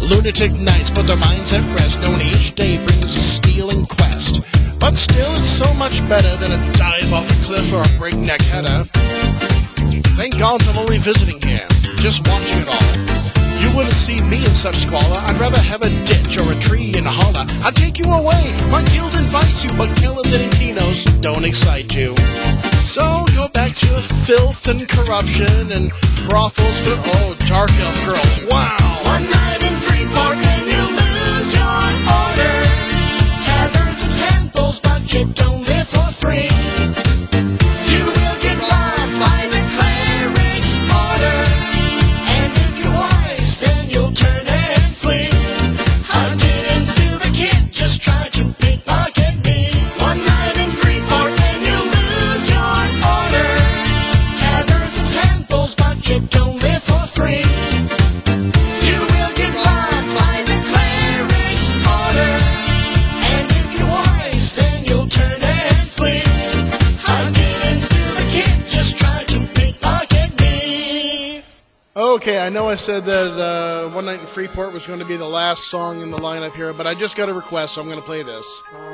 lunatic nights put their minds at rest, knowing each day brings a stealing quest. But still, it's so much better than a dive off a cliff or a breakneck header. Thank God I'm only visiting here, just watching it all. You wouldn't see me in such squalor. I'd rather have a ditch or a tree in a holler. I'd take you away. My guild invites you, but Kellen and Kinos don't excite you. So go back to your filth and corruption and brothels for, oh, dark elf girls. Wow. One night in Freeport and you lose your order. Taverns and temples, but you don't live for free. You will get robbed by the cleric's order. And if you're wise, then you'll turn and flee. I didn't do the kid, just try to pickpocket me. One night in Freeport and you lose your order. Taverns and temples, but you don't live for free. You will get robbed by the cleric's order. And if you're wise, then you'll turn and flee. I didn't do the kid, just try to pickpocket me. Okay, I know I said that uh, One Night in Freeport was going to be the last song in the lineup here, but I just got a request, so I'm going to play this.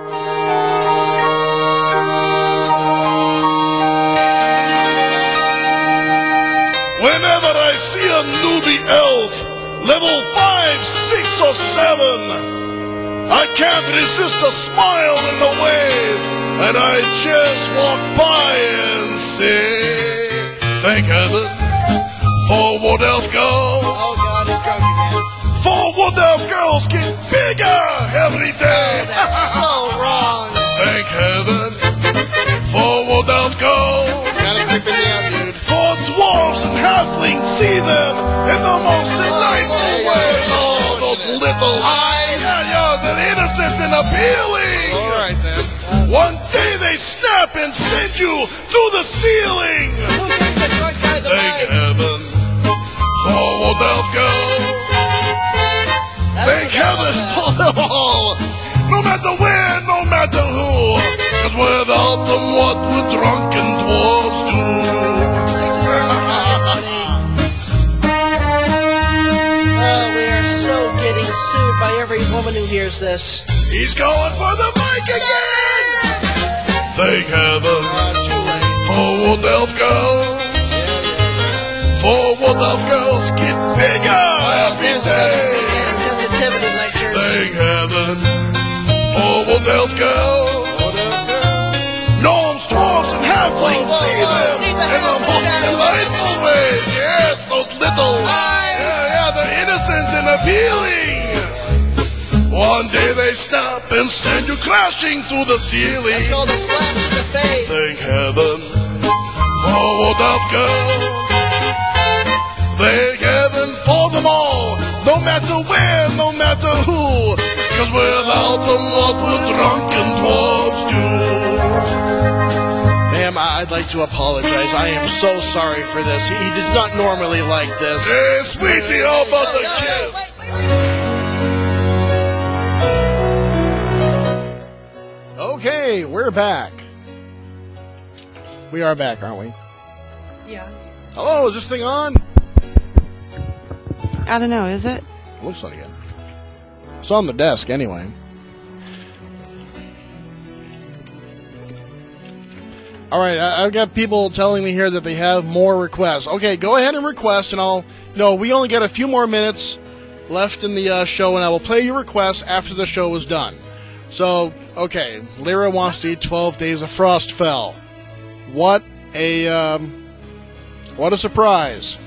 Whenever I see a newbie elf, level five, six, or seven, I can't resist a smile and a wave, and I just walk by and say, thank heaven for Wood Elf girls. Oh, God, it's drunk again. For Wood Elf girls get bigger every day. That's so wrong. Thank heaven for Wood Elf girls. Gotta creep in the out, dude. For dwarves and halflings, see them in the most delightful Oh, way. yeah. Oh, those little eyes. Yeah, yeah, they're innocent and appealing. All right, then. One day they snap and send you through the ceiling. Who takes the drunk guy the Thank mic? heaven for Wood Elf girls. Thank heaven for them all. No matter where, no matter who. Cause without them, what would drunken dwarves do? Oh, we are so getting sued by every woman who hears this. He's going for the mic again! Thank heaven for Wood Elf girls. For Wood Elf girls get bigger every day. Sensitivity lectures. Thank heaven for Wood Elf girls. Gnomes, dwarves, and halflings, Whoa, whoa, see whoa. them Leave the in the most halflings delightful ways. Yes, those little Eyes. Yeah, yeah, they're innocent and appealing. One day they stop and send you crashing through the ceiling. Let's go the slaps in the face. Thank heaven for Wood Elf girls. Thank heaven for them all, no matter where, no matter who. Cause without them, what would drunken dwarves do? Ma'am, I'd like to apologize. I am so sorry for this. He he does not normally like this. Hey, sweetie, how about the kiss? Okay, we're back. We are back, aren't we? Yes. Hello, is this thing on? I don't know, is it? Looks like it. It's on the desk, anyway. All right, I- I've got people telling me here that they have more requests. Okay, go ahead and request, and I'll... You know, we only got a few more minutes left in the uh, show, and I will play your requests after the show is done. So, okay, Lyra wants to eat twelve Days of Frostfell. What a... Um, what a surprise.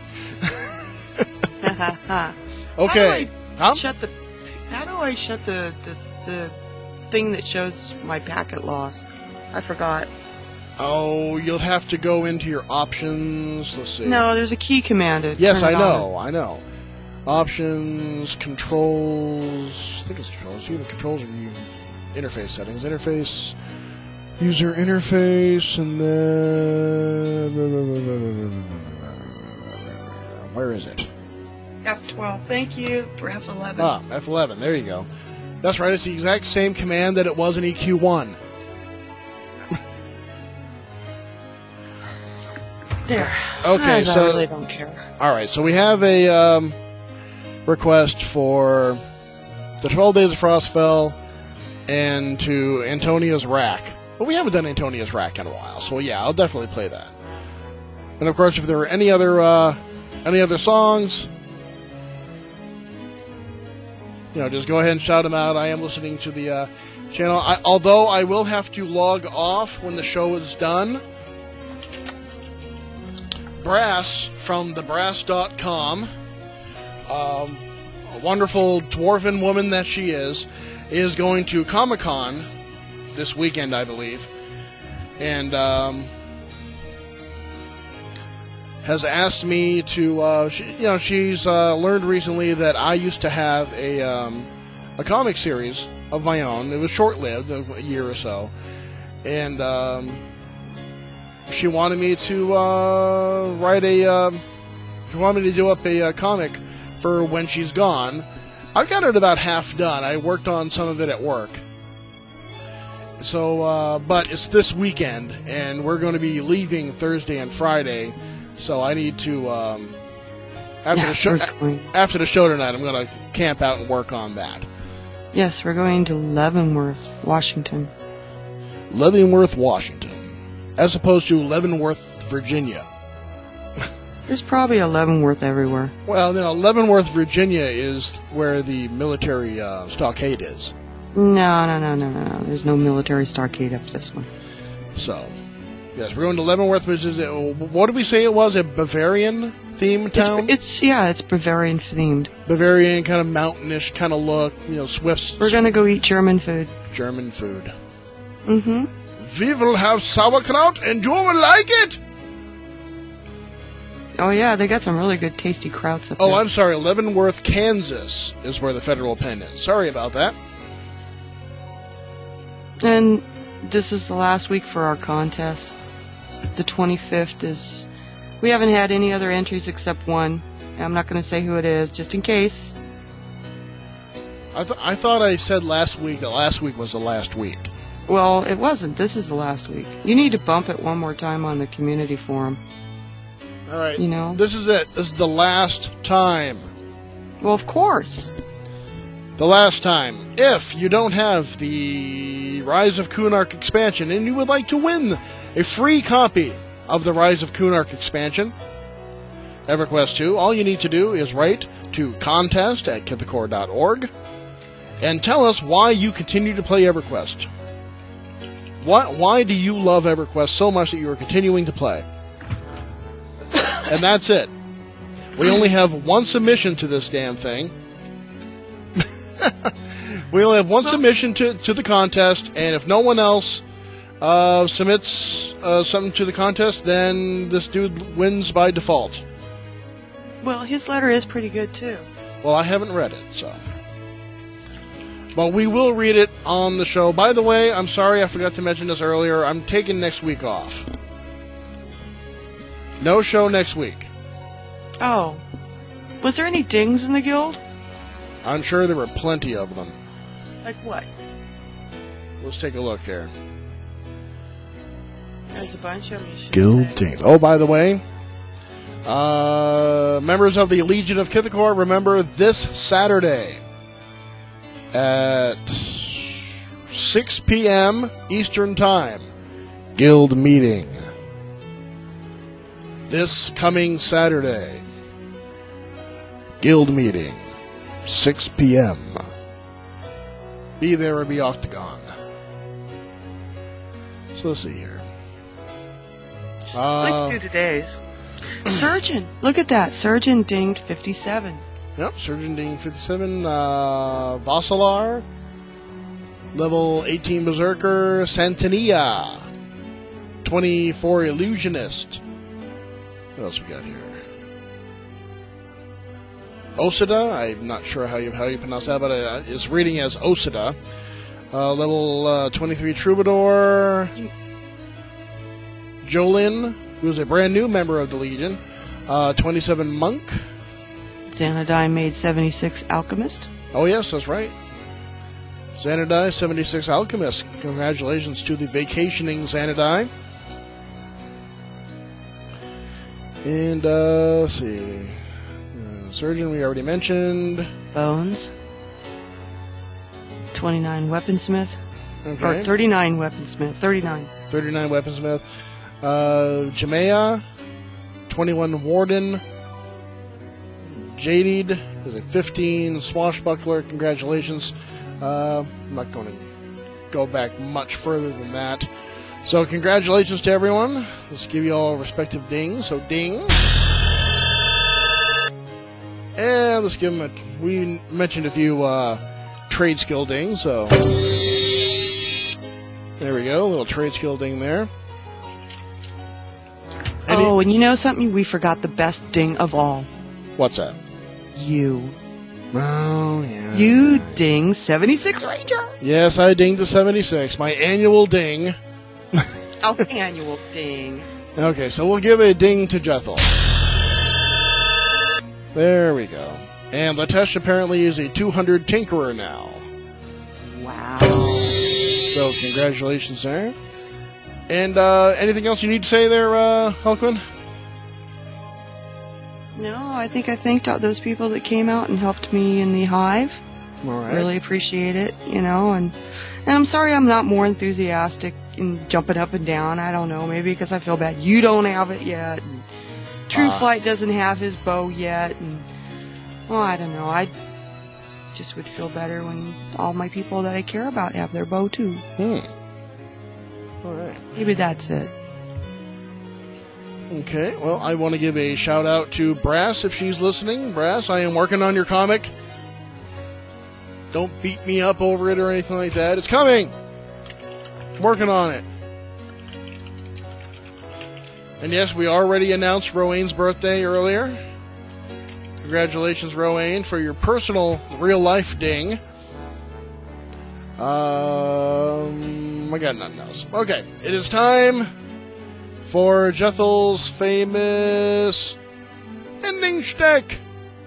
Okay. How Huh? do I shut the? How do I shut the, the the thing that shows my packet loss? I forgot. Oh, you'll have to go into your options. Let's see. No, there's a key command. To Yes, turn I it know. I know. Options, controls. I think it's controls. Either controls or you, interface settings. Interface. User interface, and then where is it? on. F twelve. Thank you for F eleven. Ah, F eleven. There you go. That's right. It's the exact same command that it was in E Q one. There. Okay, I so- really don't care. All right, so we have a um, request for the twelve Days of Frostfell and to Antonia's Rack. But we haven't done Antonia's Rack in a while, so yeah, I'll definitely play that. And of course, if there are any other uh, any other songs, you know, just go ahead and shout them out. I am listening to the uh, channel. I, although I will have to log off when the show is done. Brass from the brass dot com, um, a wonderful dwarven woman that she is, is going to Comic-Con this weekend, I believe, and um, has asked me to, uh, she, you know, she's uh, learned recently that I used to have a um, a comic series of my own. It was short-lived, a year or so, and um, she wanted me to uh, write a, uh, she wanted me to do up a uh, comic for when she's gone. I've got it about half done. I worked on some of it at work. So, uh, but it's this weekend, and we're going to be leaving Thursday and Friday. So I need to, um, after, Yes, the we're show, going. after the show tonight, I'm going to camp out and work on that. Yes, we're going to Leavenworth, Washington. Leavenworth, Washington, as opposed to Leavenworth, Virginia. There's probably a Leavenworth everywhere. Well, you know, Leavenworth, Virginia is where the military uh, stockade is. No, no, no, no, no, no. There's no military stockade up this one. So, yes, we're going to Leavenworth, which is, what did we say it was? A Bavarian-themed town? It's, it's yeah, it's Bavarian themed. Bavarian, kind of mountainish kind of look, you know, swift. We're gonna go eat German food. German food. Mm-hmm. We will have sauerkraut and you will like it. Oh yeah, they got some really good tasty krauts up Oh, there. I'm sorry, Leavenworth, Kansas is where the federal pen is. Sorry about that. And this is the last week for our contest. The twenty-fifth is... We haven't had any other entries except one. I'm not going to say who it is, just in case. I, th- I thought I said last week that last week was the last week. Well, it wasn't. This is the last week. You need to bump it one more time on the community forum. All right. You know? This is it. This is the last time. Well, of course. The last time. If you don't have the Rise of Kunark expansion and you would like to win a free copy of the Rise of Kunark expansion, EverQuest two, all you need to do is write to contest at kithakor dot org and tell us why you continue to play EverQuest. Why, why do you love EverQuest so much that you are continuing to play? And that's it. We only have one submission to this damn thing. We only have one submission to, to the contest, and if no one else uh, submits uh, something to the contest, then this dude wins by default. Well, his letter is pretty good, too. Well, I haven't read it, so. But we will read it on the show. By the way, I'm sorry I forgot to mention this earlier. I'm taking next week off. No show next week. Oh. Was there any dings in the guild? I'm sure there were plenty of them. Like what? Let's take a look here. There's a bunch of them. You should Guild say. teams. Oh, by the way, uh, members of the Legion of Kithakor, remember this Saturday at six p.m. Eastern Time, Guild meeting. This coming Saturday, Guild meeting, six p.m. Be there or be Octagon. So let's see here. Uh, Let's do today's. Surgeon! Look at that. Surgeon dinged fifty-seven. Yep, Surgeon Ding fifty-seven, uh, Vassalar, level eighteen Berserker, Santinia, twenty-four Illusionist. What else we got here? Osida, I'm not sure how you how you pronounce that, but uh, it's reading as Osida. Uh, level uh, twenty-three Troubadour. Jolin, who's a brand new member of the Legion. Uh, twenty-seven Monk. Xanadai made seventy-six Alchemist. Oh, yes, that's right. Xanadai, seventy-six Alchemist. Congratulations to the vacationing Xanadai. And, uh, let's see. Surgeon, we already mentioned. Bones. twenty-nine Weaponsmith. Okay. Or thirty-nine Weaponsmith. thirty-nine. thirty-nine Weaponsmith. Uh, Jamea. twenty-one Warden. Jaded is a fifteen. Swashbuckler, congratulations. Uh, I'm not going to go back much further than that. So, congratulations to everyone. Let's give you all respective dings. So, ding. And let's give them a. We mentioned a few uh, trade skill dings, so. There we go. A little trade skill ding there. Any, oh, and you know something? We forgot the best ding of all. What's that? You. Oh, yeah. You ding seventy-six Ranger. Yes, I dinged the seventy-six. My annual ding. Our annual ding. Okay, so we'll give a ding to Jethel. There we go. And Latesh apparently is a two hundred Tinkerer now. Wow. So, congratulations there. And uh, anything else you need to say there, uh, Hulkman? No, I think I thanked all those people that came out and helped me in the hive. All right. Really appreciate it, you know, and and I'm sorry I'm not more enthusiastic in jumping up and down. I don't know, maybe because I feel bad. You don't have it yet. And True Uh. Flight doesn't have his bow yet, and well, I don't know. I just would feel better when all my people that I care about have their bow too. Hmm. All right. Maybe that's it. Okay, well, I want to give a shout out to Brass if she's listening. Brass, I am working on your comic. Don't beat me up over it or anything like that. It's coming. I'm working on it. And yes, we already announced Rowan's birthday earlier. Congratulations, Rowan, for your personal real-life ding. Um, I got nothing else. Okay, it is time for Jethel's famous ending shtick.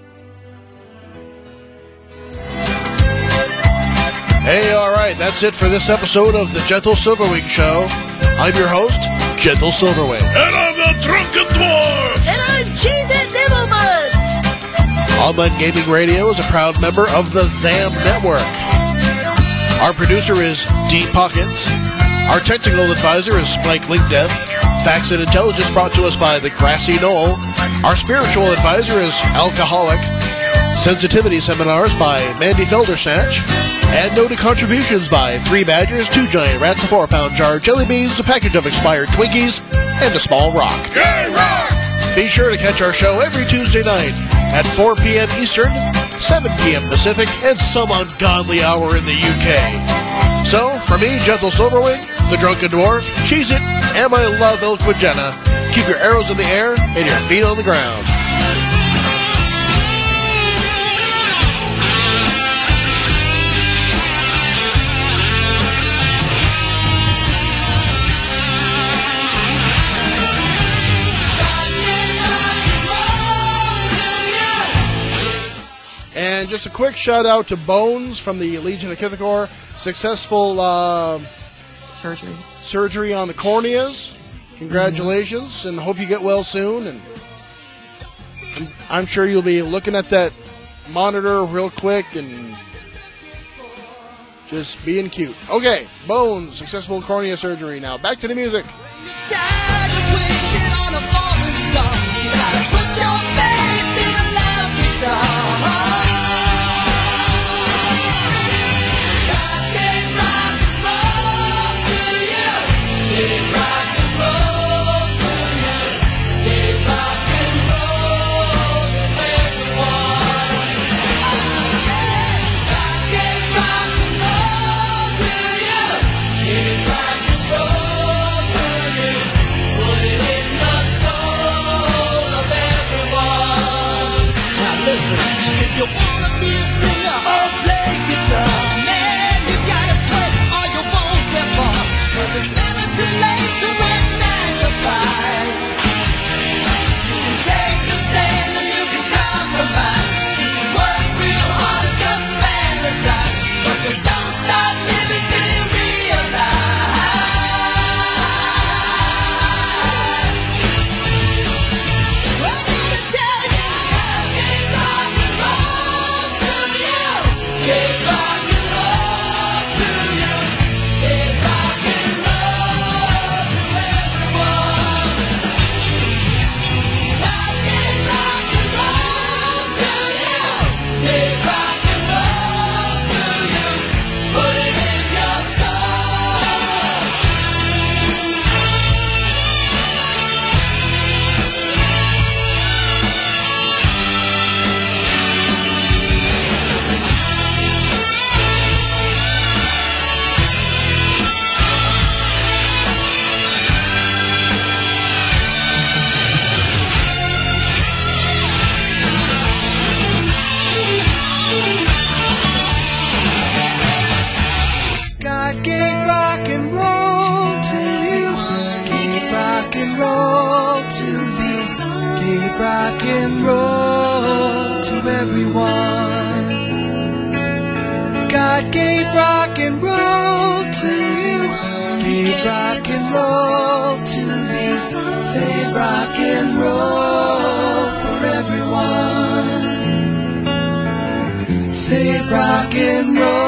Hey, alright, that's it for this episode of the Jethel Silverwing Show. I'm your host, Jethel Silverwing. And I'm the Drunken Dwarf! And I'm Cheez-It Nibblebuds! Online Gaming Radio is a proud member of the ZAM Network. Our producer is D Pockets. Our technical advisor is Spike Linkdeath. Facts and Intelligence brought to us by the Grassy Knoll. Our spiritual advisor is Alcoholic. Sensitivity seminars by Mandy Feldersnatch. And noted contributions by Three Badgers, Two Giant Rats, a four-pound jar of jelly beans, a package of expired Twinkies, and a small rock. Yay, rock! Be sure to catch our show every Tuesday night at four p.m. Eastern, seven p.m. Pacific, and some ungodly hour in the U K. So, for me, Jethel Silverwing, the Drunken Dwarf, Cheez-It, and my love, Elkwood Jenna, keep your arrows in the air and your feet on the ground. And just a quick shout out to Bones from the Legion of Kithakor. Successful uh, Surgery. surgery on the corneas. Congratulations, mm-hmm. and hope you get well soon. And I'm, I'm sure you'll be looking at that monitor real quick and just being cute. Okay, Bones, successful cornea surgery. Now back to the music. Tired of wishing on a falling star. You gotta put your faith in a loud guitar. God gave rock and roll to you. Gave rock and roll to you. Gave rock and roll to everyone. God gave rock and roll to you. Gave rock and roll to you. everyone. God gave rock and roll to you, gave rock and roll to me. Say rock and roll for everyone. Say rock and roll.